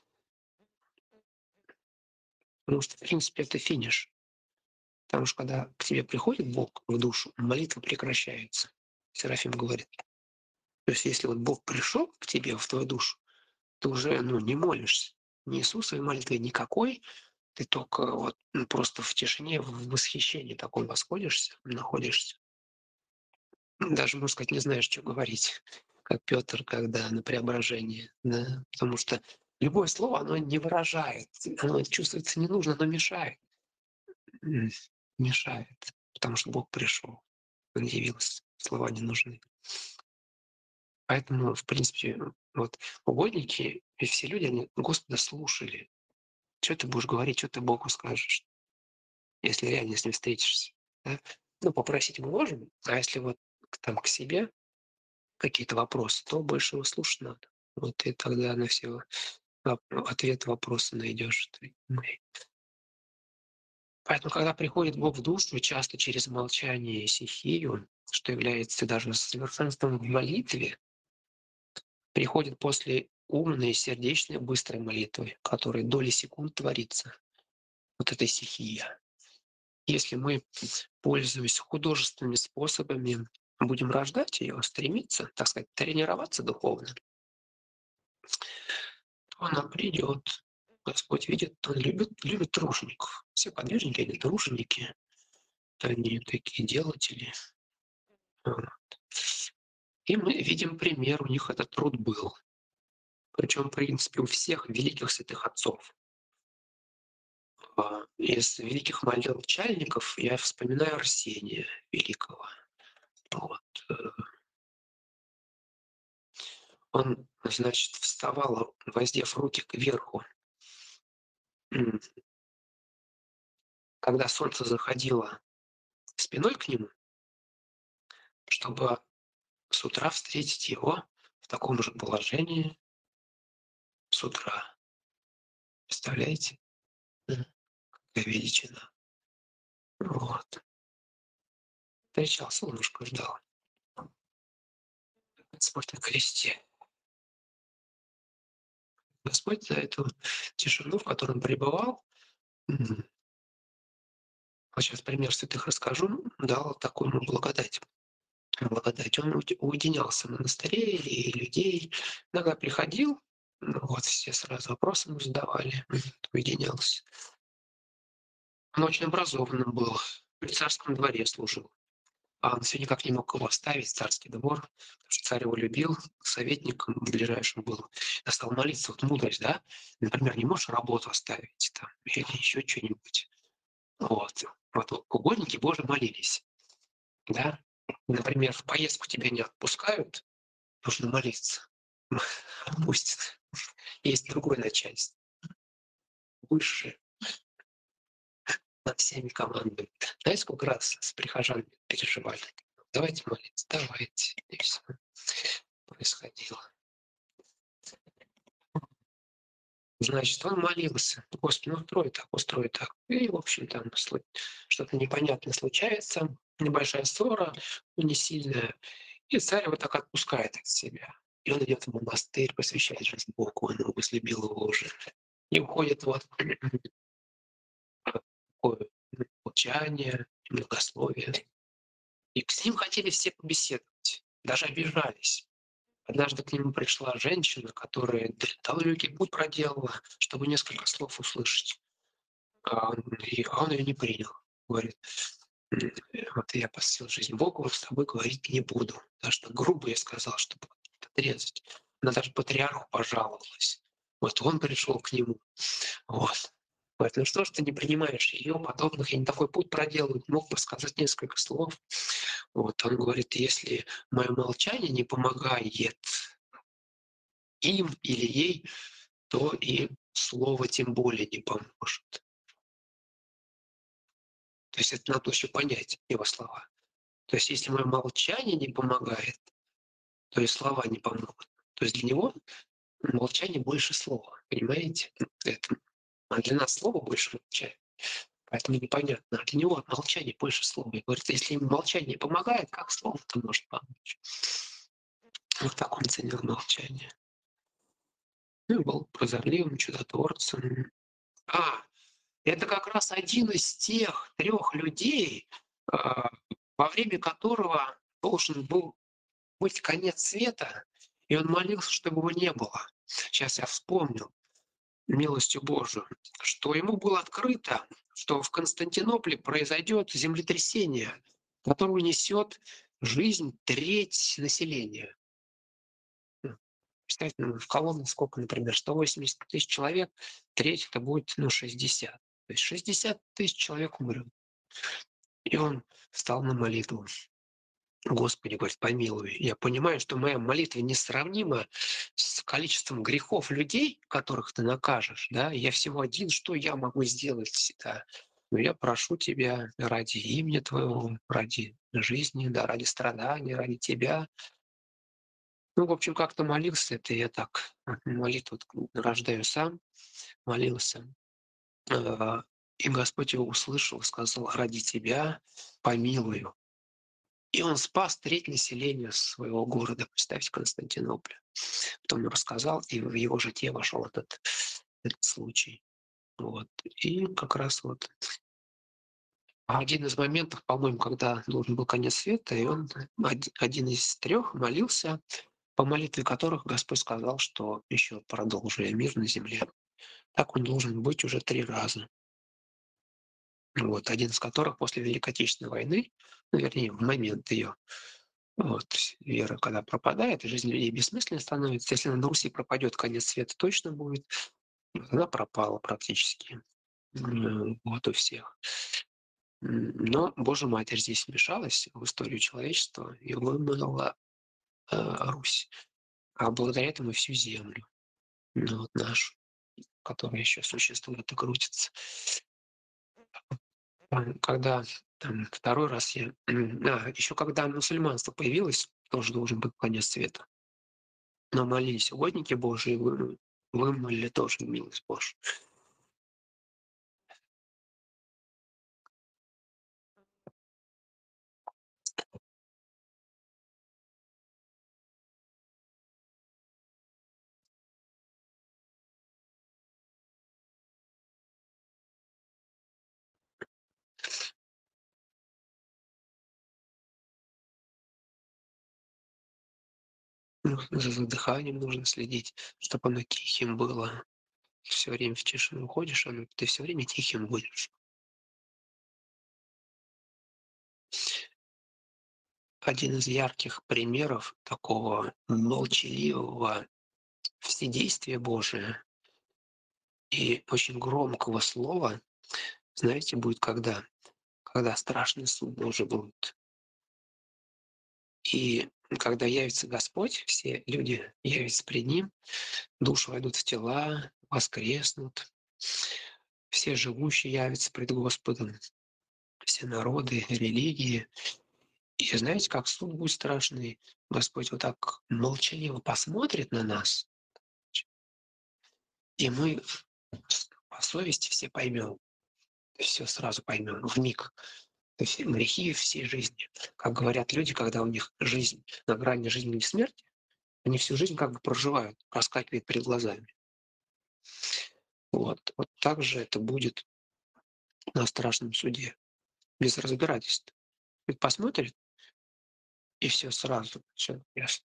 Потому что, в принципе, это финиш. Потому что когда к тебе приходит Бог в душу, молитва прекращается. Серафим говорит. То есть если вот Бог пришел к тебе в твою душу, ты уже ну, не молишься. Ни Иисусовой молитвы никакой, ты только вот ну, просто в тишине, в восхищении таком восходишься, находишься. Даже, можно сказать, не знаешь, что говорить, как Петр, когда на преображении. Да? Потому что любое слово, оно не выражает, оно чувствуется не нужно, оно мешает. М, Мешает, потому что Бог пришел, Он явился, слова не нужны. Поэтому, в принципе, вот угодники и все люди, они Господа слушали. Что ты будешь говорить, что ты Богу скажешь, если реально с ним встретишься? Да? Ну, попросить мы можем, а если вот к- там к себе какие-то вопросы, то больше его слушать надо. Вот и тогда на все воп- ответ вопросы найдешь. Ты. Поэтому, когда приходит Бог в душу, часто через молчание и стихию, что является даже совершенством в молитве, приходит после умной, сердечной, быстрой молитвы, которая доли секунд творится. Вот эта стихия. Если мы, пользуясь художественными способами, будем рождать ее, стремиться, так сказать, тренироваться духовно, то она придет. Господь видит, Он любит, любит тружеников. Все подвижники, они труженики, они такие делатели. Вот. И мы видим пример, у них этот труд был. Причем, в принципе, у всех великих святых отцов. А, Из великих молчальников я вспоминаю Арсения Великого. Вот. э, Он, значит, вставал, воздев руки кверху, м, когда солнце заходило спиной к нему, чтобы с утра встретить его в таком же положении с утра. Представляете? Мгм. Какая величина. Вот. Встречал, солнышко ждал. Господь на кресте. Господь за эту тишину, в которой он пребывал, м, вот сейчас пример святых расскажу, дал такую ему благодать. Благодать. Он уди- уединялся в монастыре и людей. Иногда приходил, ну вот все сразу вопросы ему задавали, м, уединялся. Он очень образованным был, при царском дворе служил. А он все никак не мог его оставить, царский двор, потому что царь его любил, советником ближайшим был. Я стал молиться, вот мудрость, да? Например, не можешь работу оставить там, или еще что-нибудь. Вот. Вот угодники Божьи молились, да? Например, в поездку тебя не отпускают, нужно молиться. Отпустят. Есть другое начальство, высшее, над всеми командами. Знаете, сколько раз с прихожанами переживали? Давайте молиться, давайте. И все происходило. Значит, он молился. Господи, ну устрой так, устрой так. И, в общем, там слу- что-то непонятное случается, небольшая ссора, но не сильная. И царь его так отпускает от себя. И он идет в монастырь, посвящает жизнь Богу, он его возлюбил его уже. И уходит вот такое молчание, благословие. И с ним хотели все побеседовать, даже обижались. Однажды к нему пришла женщина, которая д- далекий путь проделала, чтобы несколько слов услышать. А он, и, а он ее не принял. Говорит, «М, э, вот я посвятил жизнь Богу, с тобой говорить не буду. Потому что грубо я сказал, чтобы отрезать. Она даже патриарху пожаловалась. Вот он пришел к нему. Вот. Говорит, ну что ж ты не принимаешь ее, подобных, я не такой путь проделаю, мог бы сказать несколько слов. Вот он говорит, если мое молчание не помогает им или ей, то и слово тем более не поможет. То есть это надо еще понять его слова. То есть если мое молчание не помогает, то и слова не помогут. То есть для него молчание больше слова, понимаете? Это, а для нас слово больше молчания. Поэтому непонятно. А для него молчание больше слова. И говорит, если ему молчание помогает, как слово-то может помочь? Вот так он ценил молчание. Ну, и был прозорливым, чудотворцем. А, это как раз один из тех трех людей, а, во время которого должен был быть конец света, и он молился, чтобы его не было. Сейчас я вспомнил милостью Божию, что ему было открыто, что в Константинополе произойдет землетрясение, которое унесет жизнь треть населения. Ну, представьте, ну, в колонне сколько, например, сто восемьдесят тысяч человек, треть это будет ну, шестьдесят. То есть шестьдесят тысяч человек умрет. И он встал на молитву. Господи, говорит, помилуй. Я понимаю, что моя молитва несравнима с количеством грехов людей, которых ты накажешь. Да? Я всего один, что я могу сделать? Да? Но я прошу тебя ради имени твоего, ради жизни, да, ради страдания, ради тебя. Ну, в общем, как-то молился, это я так молитву рождаю сам, молился. А, И Господь его услышал, сказал, ради тебя помилую. И он спас треть населения своего города, представьте, Константинополя. Потом он рассказал, и в его житие вошел этот, этот случай. Вот. И как раз вот один из моментов, по-моему, когда должен был конец света, и он один, один из трех молился по молитве которых Господь сказал, что еще продолжу я мир на земле. Так он должен быть уже три раза. Вот, один из которых после Великой Отечественной войны, ну, вернее, в момент ее, вот, вера, когда пропадает, и жизнь людей бессмысленной становится. Если она на Руси пропадет, конец света точно будет. Вот она пропала практически. М, Вот у всех. М, Но Божья Матерь здесь вмешалась в историю человечества и вымыла э, Русь, а благодаря этому всю землю, ну, вот нашу, которая еще существует и крутится. А, Когда там, второй раз я... А, еще когда мусульманство появилось, тоже должен быть конец света. Но молились угодники Божии, вы, вымыли тоже милость Божию. Ну, за дыханием нужно следить, чтобы оно тихим было. Все время в тишину уходишь, оно, ты все время тихим будешь. Один из ярких примеров такого молчаливого вседействия Божия и очень громкого слова, знаете, будет когда? Когда страшный суд Божий будет. И когда явится Господь, все люди явятся пред Ним, души войдут в тела, воскреснут, все живущие явятся пред Господом, все народы, религии. И знаете, как суд будет страшный? Господь вот так молчаливо посмотрит на нас, и мы по совести все поймем, все сразу поймем, в миг. То есть грехи всей жизни. Как говорят люди, когда у них жизнь на грани жизни и смерти, они всю жизнь как бы проживают, проскакивает перед глазами. Вот, вот так же это будет на страшном суде, без разбирательств. Ведь посмотрит, и все сразу, все ясно.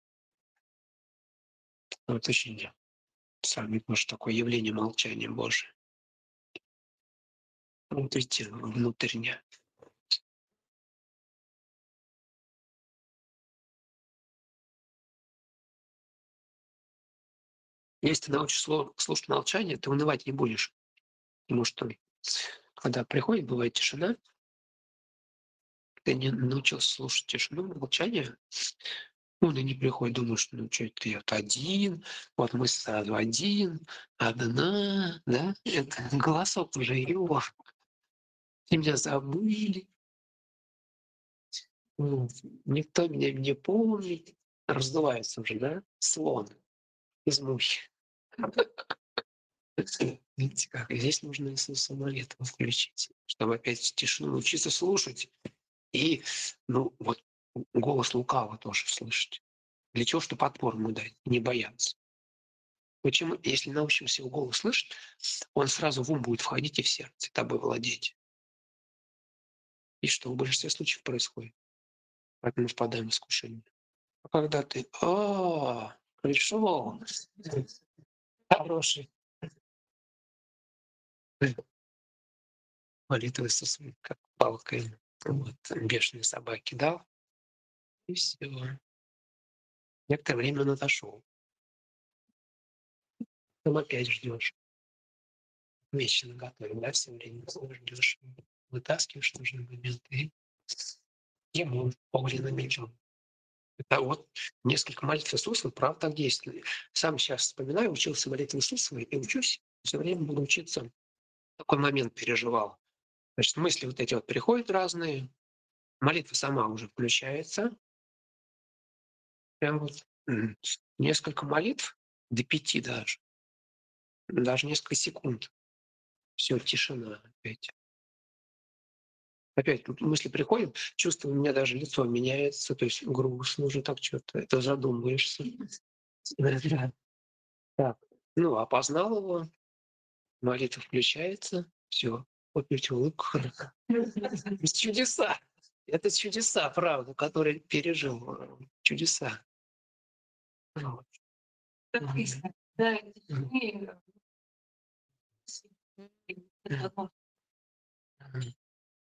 Вот очень сами, может, такое явление молчания Божие. Вот видите, внутреннее. Если ты научишься сло- слушать молчание, ты унывать не будешь. Потому что когда приходит, бывает тишина, ты не научился слушать тишину, молчание, ну, и не приходит, думаешь, ну, что это я вот один, вот мы сразу один, одна, да? Это голосок уже его, все меня забыли, ну, никто меня не помнит. Раздувается уже, да? Слон из мухи. Видите как? И здесь нужно Иисуса молитву включить, чтобы опять тишину учиться слушать. И, ну, вот голос лукава тоже слышать. Для чего? Чтобы отпор ему дать, не бояться. Почему? Если научимся его голос слышать, он сразу в ум будет входить и в сердце, тобой владеть. И что в большинстве случаев происходит? Поэтому впадаем в искушение. А когда ты «А, пришел, хороший», молитва Иисуса как палкой вот, бешеной собаки дал, и все. Некоторое время он отошел. Потом опять ждешь. Вещи наготове, да, все время ждешь, вытаскиваешь нужный момент и ему огненным мечом. Это вот несколько молитв Иисуса, правда, так действовали. Сам сейчас вспоминаю, учился молитве Иисуса и учусь, все время буду учиться. Такой момент переживал. Значит, мысли вот эти вот приходят разные, молитва сама уже включается. Прям вот м, несколько молитв, до пяти даже, даже несколько секунд. Все, тишина опять. Опять тут мысли приходят, чувство у меня даже лицо меняется, то есть грустно уже так что-то, это задумаешься. Да. Так, ну, опознал его, молитва включается, все, опять улыбка. Чудеса. Это чудеса, правда, которые пережил. э, Чудеса. Вот. Так Мгм. искренне, да, и Мгм. и, Мгм. Мгм.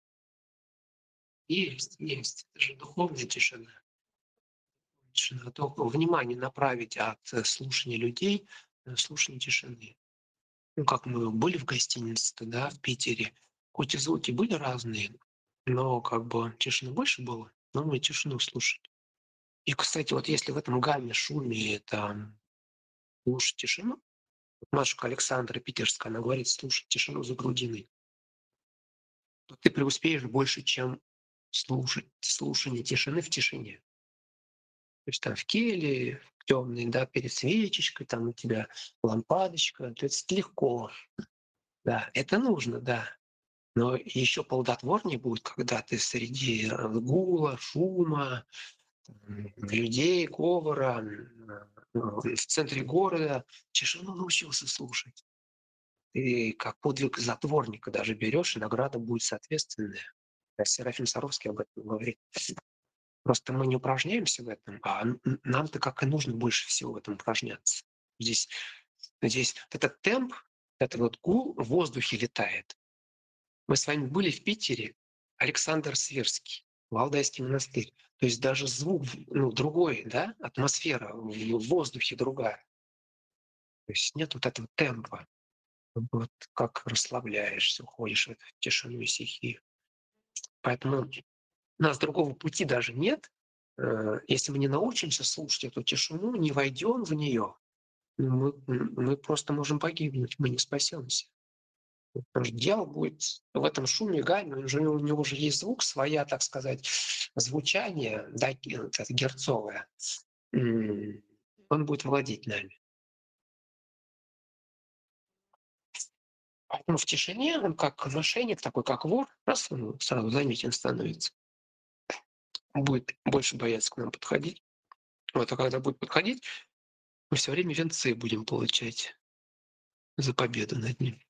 Есть, есть. Это же духовная тишина. Тишина. Только внимание направить от э, слушания людей на слушание тишины. Ну, как мы были в гостинице, да, в Питере, хоть и звуки были разные, но как бы тишины больше было, но мы тишину слушали. И, кстати, вот если в этом гамме, шуме, там, слушать тишину, вот матушка Александра Питерская, она говорит, слушать тишину за грудиной, то ты преуспеешь больше, чем слушать слушание тишины в тишине. То есть там в келье, в темной, да, перед свечечкой, там у тебя лампадочка, то есть легко, да, это нужно, да. Но еще плодотворнее будет, когда ты среди э, гула, шума, м, людей, говора, м, э, в центре города тишину научился слушать. Ты как подвиг затворника даже берешь, и награда будет соответственная. А Серафим Саровский об этом говорит. Просто мы не упражняемся в этом, а н- н- нам-то как и нужно больше всего в этом упражняться. Здесь, здесь этот темп, этот вот гул в воздухе летает. Мы с вами были в Питере, Александр Сверский, Валдайский монастырь. То есть даже звук ну, другой, да, атмосфера в в воздухе другая. То есть нет вот этого темпа. Вот как расслабляешься, уходишь в эту тишину и стихию. Поэтому у нас другого пути даже нет. Э, Если мы не научимся слушать эту тишину, не войдем в нее, мы, мы просто можем погибнуть, мы не спасемся. Потому что дьявол будет в этом шуме, гамме, он же, у него же есть звук, своя, так сказать, звучание, да, ге- вот это герцовое. М, Он будет владеть нами. Поэтому в тишине он как мошенник, такой как вор, раз он сразу заметен становится, будет больше бояться к нам подходить. Вот, а когда будет подходить, мы все время венцы будем получать за победу над ним.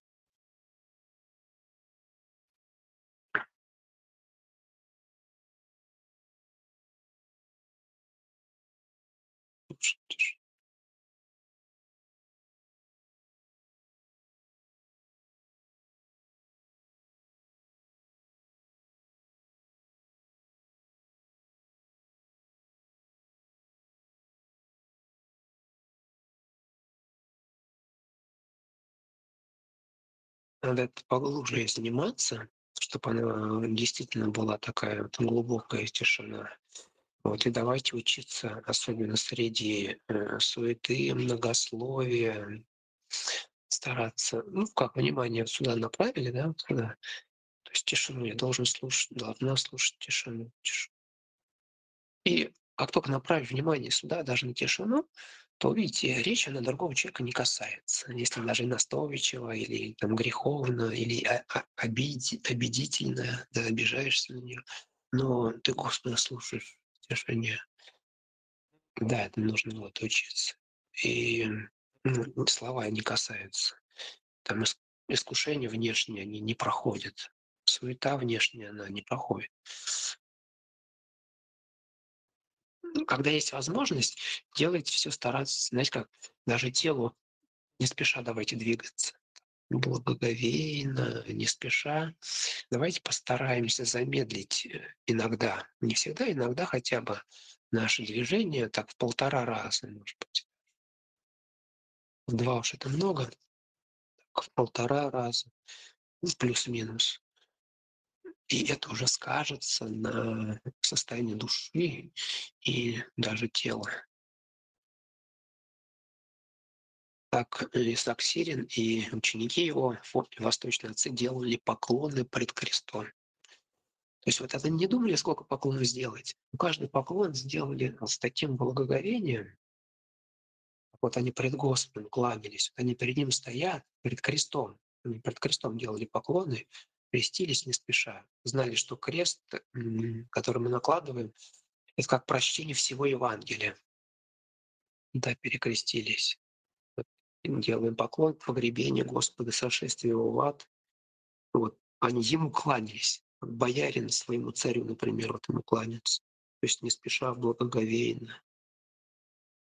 Надо это поглубже заниматься, чтобы она действительно была такая вот глубокая тишина. Вот и давайте учиться, особенно среди э, суеты, многословия, стараться, ну, как внимание сюда направили, да, вот сюда. То есть тишину я должен слушать, должна слушать тишину. тишу. И как только направить внимание сюда, даже на тишину, то, видите, речь, она другого человека не касается. Если даже и настойчиво, или там греховно, или а- а- обиди- обидительно, да, обижаешься на нее, но ты Господа слушаешь в тишине. Да, это нужно вот учиться. И ну, слова не касаются. Там ис- искушения внешние, они не проходят. Суета внешняя, она не проходит. Ну, когда есть возможность, делайте все, стараться, знаете, как даже телу не спеша давайте двигаться. Благоговейно, не спеша. Давайте постараемся замедлить э, иногда, не всегда, иногда хотя бы наше движение так в полтора раза, может быть. В два уж это много, так в полтора раза, ну, плюс-минус. И это уже скажется на состоянии души и даже тела. Так э, Исаак Сирин и ученики его, вот, восточные отцы, делали поклоны пред крестом. То есть вот это не думали, сколько поклонов сделать. Но каждый поклон сделали с таким благоговением. Вот они пред Господом кланялись, вот они перед Ним стоят, перед крестом. Они пред крестом делали поклоны, крестились не спеша. Знали, что крест, м, который мы накладываем, это как прочтение всего Евангелия. Да, перекрестились. Вот делаем поклон, погребение Господа, сошествие Его в ад. Вот они Ему кланялись, как боярин своему царю, например, вот ему кланяться. То есть не спеша, благоговейно.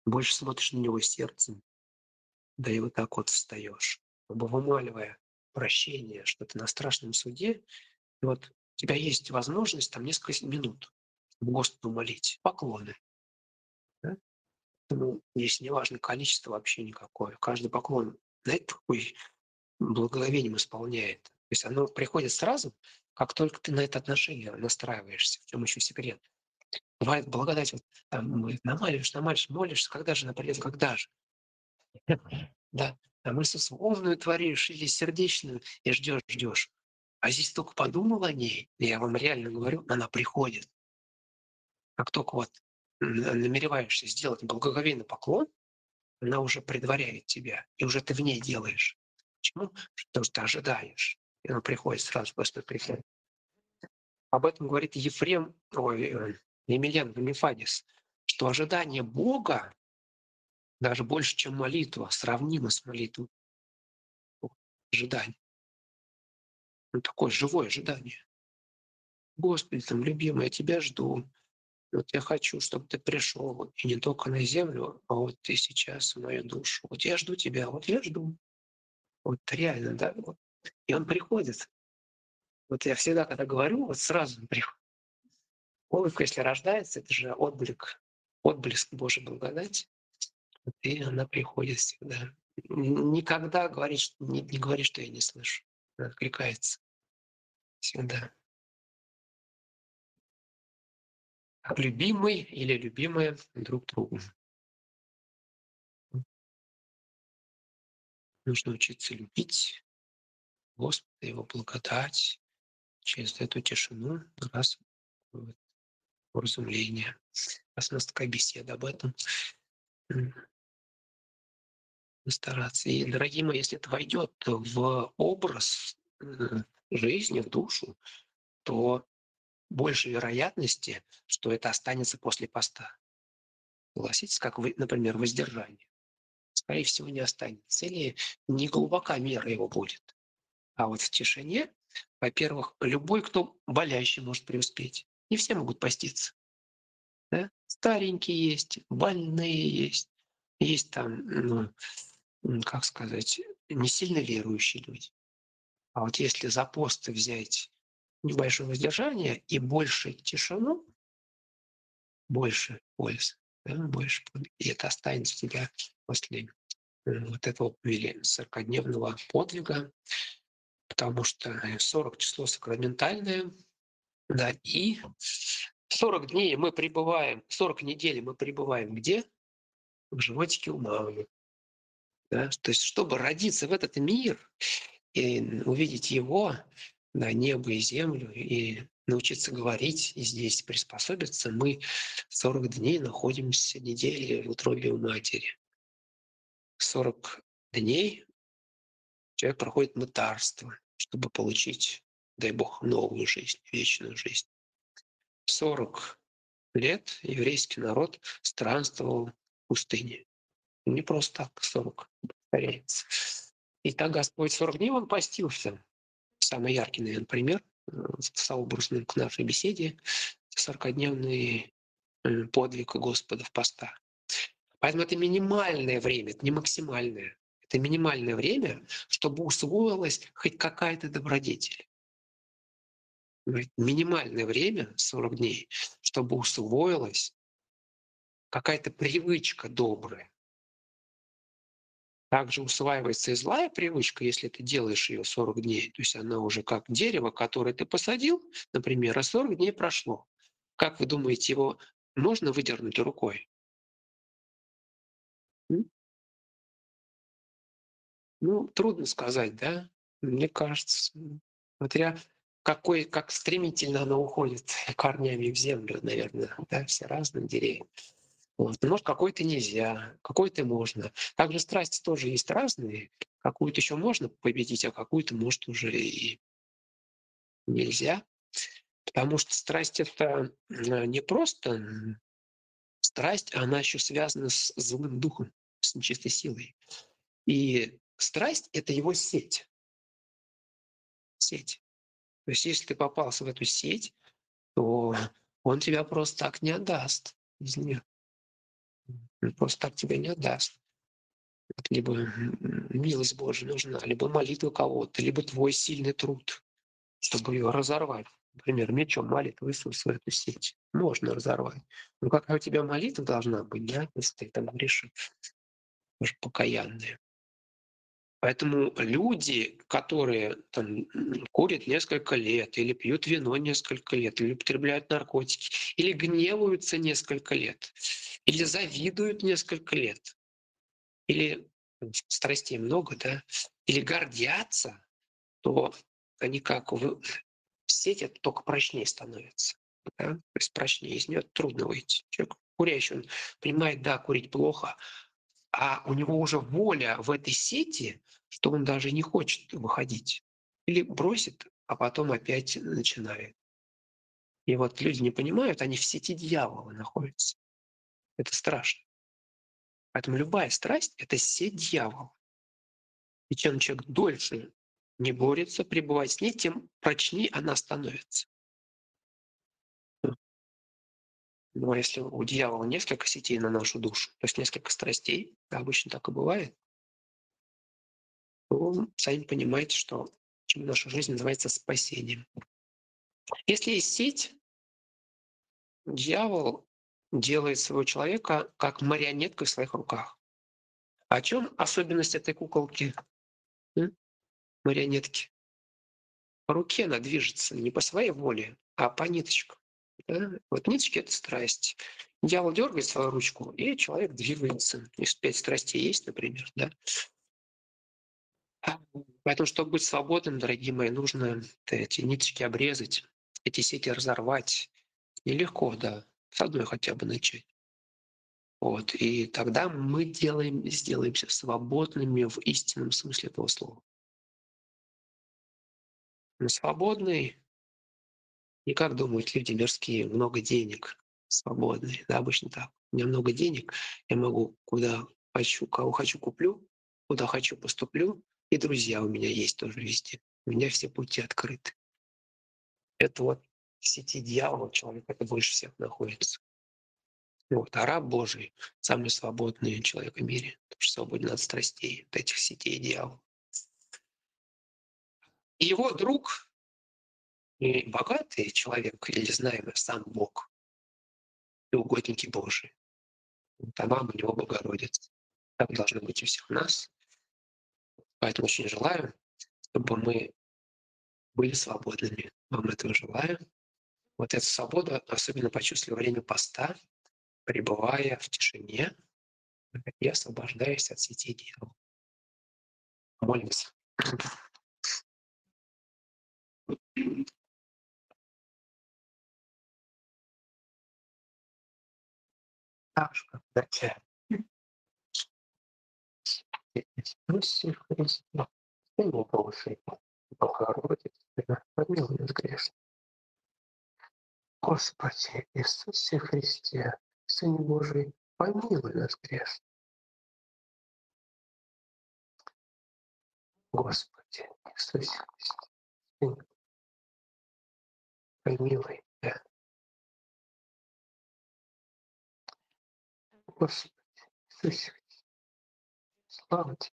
больше смотришь на него сердцем, да и вот так вот встаешь, как бы вымаливая прощение, что ты на страшном суде, и вот у тебя есть возможность там несколько минут Господу молить, поклоны. Да? Ну, здесь не важно количество вообще никакое. Каждый поклон, знаете, какой благоговением исполняет. То есть оно приходит сразу, как только ты на это отношение настраиваешься. В чем еще секрет? Бывает благодать, вот там мы намаливаешь, намаливаешь, молишься, когда же она придет, когда же. Да, а мысль умную творишь или сердечную, и ждешь, ждешь. А здесь только подумал о ней, и я вам реально говорю, она приходит. Как только вот н- намереваешься сделать благоговейный поклон, она уже предваряет тебя, и уже ты в ней делаешь. Почему? Потому что ты ожидаешь. И она приходит сразу, просто приходит. Об этом говорит Ефрем, ой, э, Емельян Вамифадис, что ожидание Бога даже больше, чем молитва, сравнимо с молитвой. Ожидание. Ну, такое живое ожидание. Господи, там, любимый, я тебя жду. Вот я хочу, чтобы ты пришел, и не только на землю, а вот ты сейчас в мою душу. Вот я жду тебя, вот я жду. Вот реально, да. Вот. И он приходит. Вот я всегда, когда говорю, вот сразу он приходит. Улыбка, если рождается, это же отблик, отблеск Божьей благодати. Вот и она приходит всегда. Н- Никогда говорит, что- не, не говори, что я не слышу. Она откликается всегда. Как любимый или любимая друг другу. Нужно учиться любить Господа, Его благодать через эту тишину, раз вот, уразумление. Раз у нас такая беседа об этом, м, стараться. И, дорогие мои, если это войдет в образ э, жизни, в душу, то больше вероятности, что это останется после поста. Согласитесь, как вы, например, воздержание. Скорее всего, не останется. Или не глубока мера его будет. А вот в тишине, во-первых, любой, кто болящий, может преуспеть. Не все могут поститься. Да? Старенькие есть, больные есть, есть там, ну, м, как сказать, не сильно верующие люди. А вот если за пост взять небольшое воздержание и больше тишину, больше пользы, да, больше пользы. И это останется у тебя после э, вот этого повеления сорокадневного подвига, потому что э, сорок число сакраментальное, да, и сорок дней мы пребываем, сорок недель мы пребываем где? В животике у мамы. Да? То есть, чтобы родиться в этот мир и увидеть его, да, небо и землю, и научиться говорить, и здесь приспособиться, мы сорок дней находимся недели в утробе у матери. сорок дней человек проходит мытарство, чтобы получить, дай Бог, новую жизнь, вечную жизнь. сорок лет еврейский народ странствовал в пустыне. Не просто так сорок повторяется. И так Господь сорок дней Он постился. Самый яркий, наверное, пример, э, сообразный к нашей беседе, сорокадневный э, подвиг Господа в поста. Поэтому это минимальное время, это не максимальное. Это минимальное время, чтобы усвоилась хоть какая-то добродетель. Говорит, минимальное время, сорок дней, чтобы усвоилась какая-то привычка добрая. Также усваивается и злая привычка, если ты делаешь ее сорок дней. То есть она уже как дерево, которое ты посадил, например, а сорок дней прошло. Как вы думаете, его можно выдернуть рукой? М? Ну, трудно сказать, да? Мне кажется, м, смотря какой, как стремительно оно уходит корнями в землю, наверное. Да, все разные деревья. Вот. Ну, может, какой-то нельзя, какой-то можно. Также страсти тоже есть разные. Какую-то еще можно победить, а какую-то, может, уже и нельзя. Потому что страсть — это э, не просто м, страсть, а она еще связана с злым духом, с нечистой силой. И страсть — это его сеть. Сеть. То есть если ты попался в эту сеть, то он тебя просто так не отдаст из нее. Он просто так тебе не отдаст. Вот либо м, милость Божья нужна, либо молитва кого-то, либо твой сильный труд, чтобы ее разорвать. Например, мечом молитвы Иисуса в эту сеть можно разорвать. Но какая у тебя молитва должна быть, да, если ты там грешишь, уж покаянная. Поэтому люди, которые там м, курят несколько лет, или пьют вино несколько лет, или употребляют наркотики, или гневаются несколько лет, или завидуют несколько лет, или м, страстей много, да, или гордятся, то они как в в сеть это только прочнее становятся. Да? То есть прочнее из нее трудно выйти. Человек курящий, он понимает, да, курить плохо, а у него уже воля в этой сети, что он даже не хочет выходить. Или бросит, а потом опять начинает. И вот люди не понимают, они в сети дьявола находятся. Это страшно. Поэтому любая страсть — это сеть дьявола. И чем человек дольше не борется, пребывать с ней, тем прочнее она становится. Но если у дьявола несколько сетей на нашу душу, то есть несколько страстей, да, обычно так и бывает, то сами понимаете, что чем наша жизнь называется спасением. Если есть сеть, дьявол делает своего человека как марионеткой в своих руках. О чем особенность этой куколки, м, марионетки? По руке она движется не по своей воле, а по ниточкам. Да? Вот ниточки — это страсть. Дьявол дергает свою ручку, и человек двигается. Если пять страстей есть, например, да? А, Поэтому, чтобы быть свободным, дорогие мои, нужно эти ниточки обрезать, эти сети разорвать. Нелегко, да, с одной хотя бы начать. Вот, и тогда мы делаем, сделаемся свободными в истинном смысле этого слова. Но свободный, не как думают люди мирские, много денег, свободный, да, обычно так. У меня много денег, я могу куда хочу, кого хочу куплю, куда хочу поступлю, и друзья у меня есть тоже везде. У меня все пути открыты. Это вот в сети дьявола человек это больше всех находится. Вот. А раб Божий — самый свободный человек в мире, потому что свободен от страстей, от этих сетей дьявола. И его друг, и богатый человек, или знаемый сам Бог, и угодники Божии. Вот она у него Богородица. Так должно быть у всех нас. Поэтому очень желаю, чтобы мы были свободными. Вам этого желаю. Вот эту свободу особенно почувствовали во время поста, пребывая в тишине, и освобождаясь от сетей дьявола. Молимся. Так же, как в начале. Иисусе Христе, Сыне Божий, Богородице, помилуй нас грешных. Господи Иисусе Христе, Сыне Божий, помилуй нас грешных. Господи Иисусе Христе, Сыне, помилуй меня. Господи Иисусе Христе, слава Тебе.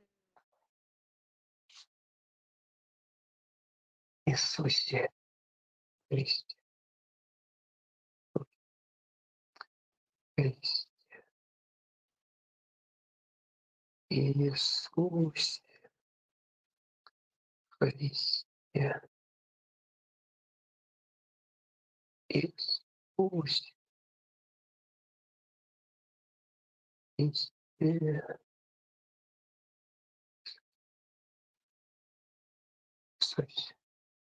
Иисусе Христе, Христе, Иисусе Христе, Иисусе Христе, Иисусе.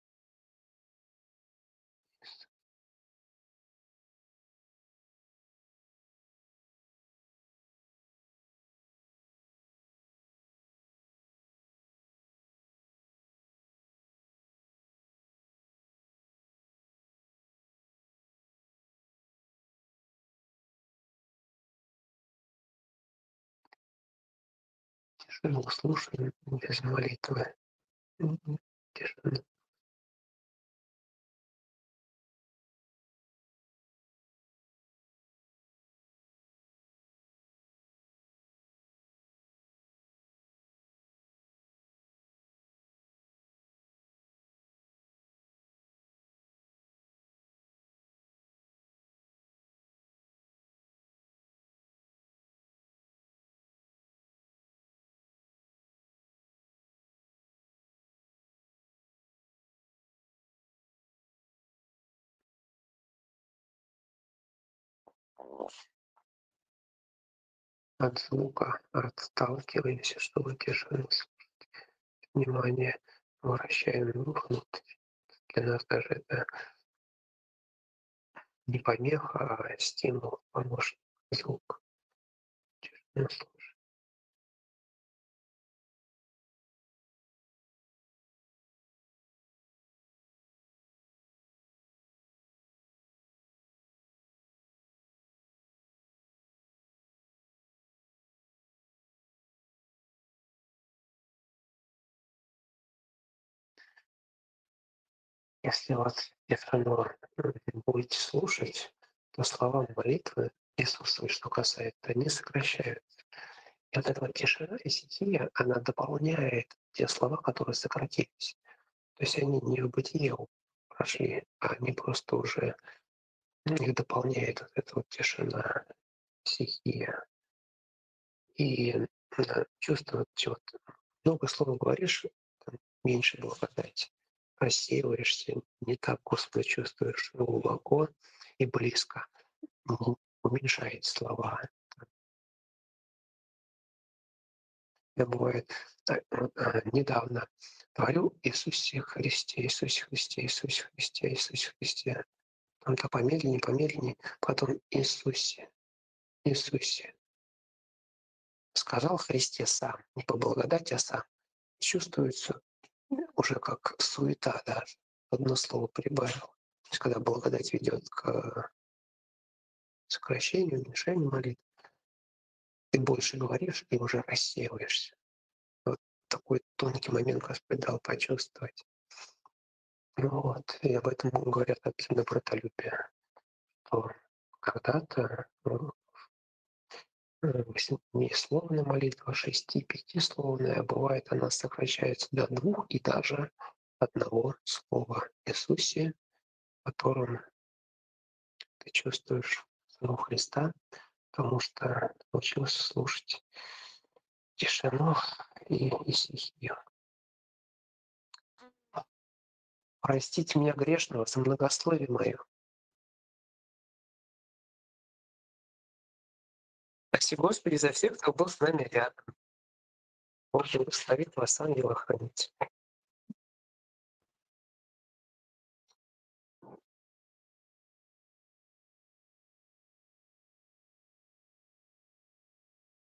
Тишину слушаем без молитвы. Мгм. Тишину. от звука отталкиваемся, чтобы тишину слушать. Внимание вращаем внутрь. Для нас даже это не помеха, а стимул, помощник, звук. Тишину слушать. Если вот тишину будете слушать, то слова молитвы Иисуса, что касается, они сокращаются. И вот эта вот тишина и стихия, она дополняет те слова, которые сократились. То есть они не в бытие прошли, а они просто уже, ну, их дополняет вот эта вот тишина, стихия. И э, чувство, вот, много слов говоришь, там, меньше благодати. Рассеиваешься, не так Господа чувствуешь глубоко и близко. Мгм. Уменьшает слова. Я бывает э, э, недавно говорю Иисусе Христе, Иисусе Христе, Иисусе Христе, Иисусе Христе. Там то помедленнее, помедленнее, потом Иисусе, Иисусе. Сказал Христе сам, не по благодати, а сам. Чувствуется уже как суета даже. Одно слово прибавил. То есть когда благодать ведет к сокращению, уменьшению молитвы, ты больше говоришь и уже рассеиваешься. Вот такой тонкий момент Господь дал почувствовать. Ну вот, и об этом говорят написано братолюбие, что когда-то ну, восьмисловная молитва, шести, пятисловная, а бывает она сокращается до двух и даже одного слова Иисусе, в котором ты чувствуешь самого Христа, потому что научился слушать тишину и, и стихию. Простите меня грешного за многословие мое. Спаси Господи за всех, кто был с нами рядом. Бог благословит вас, ангел хранить.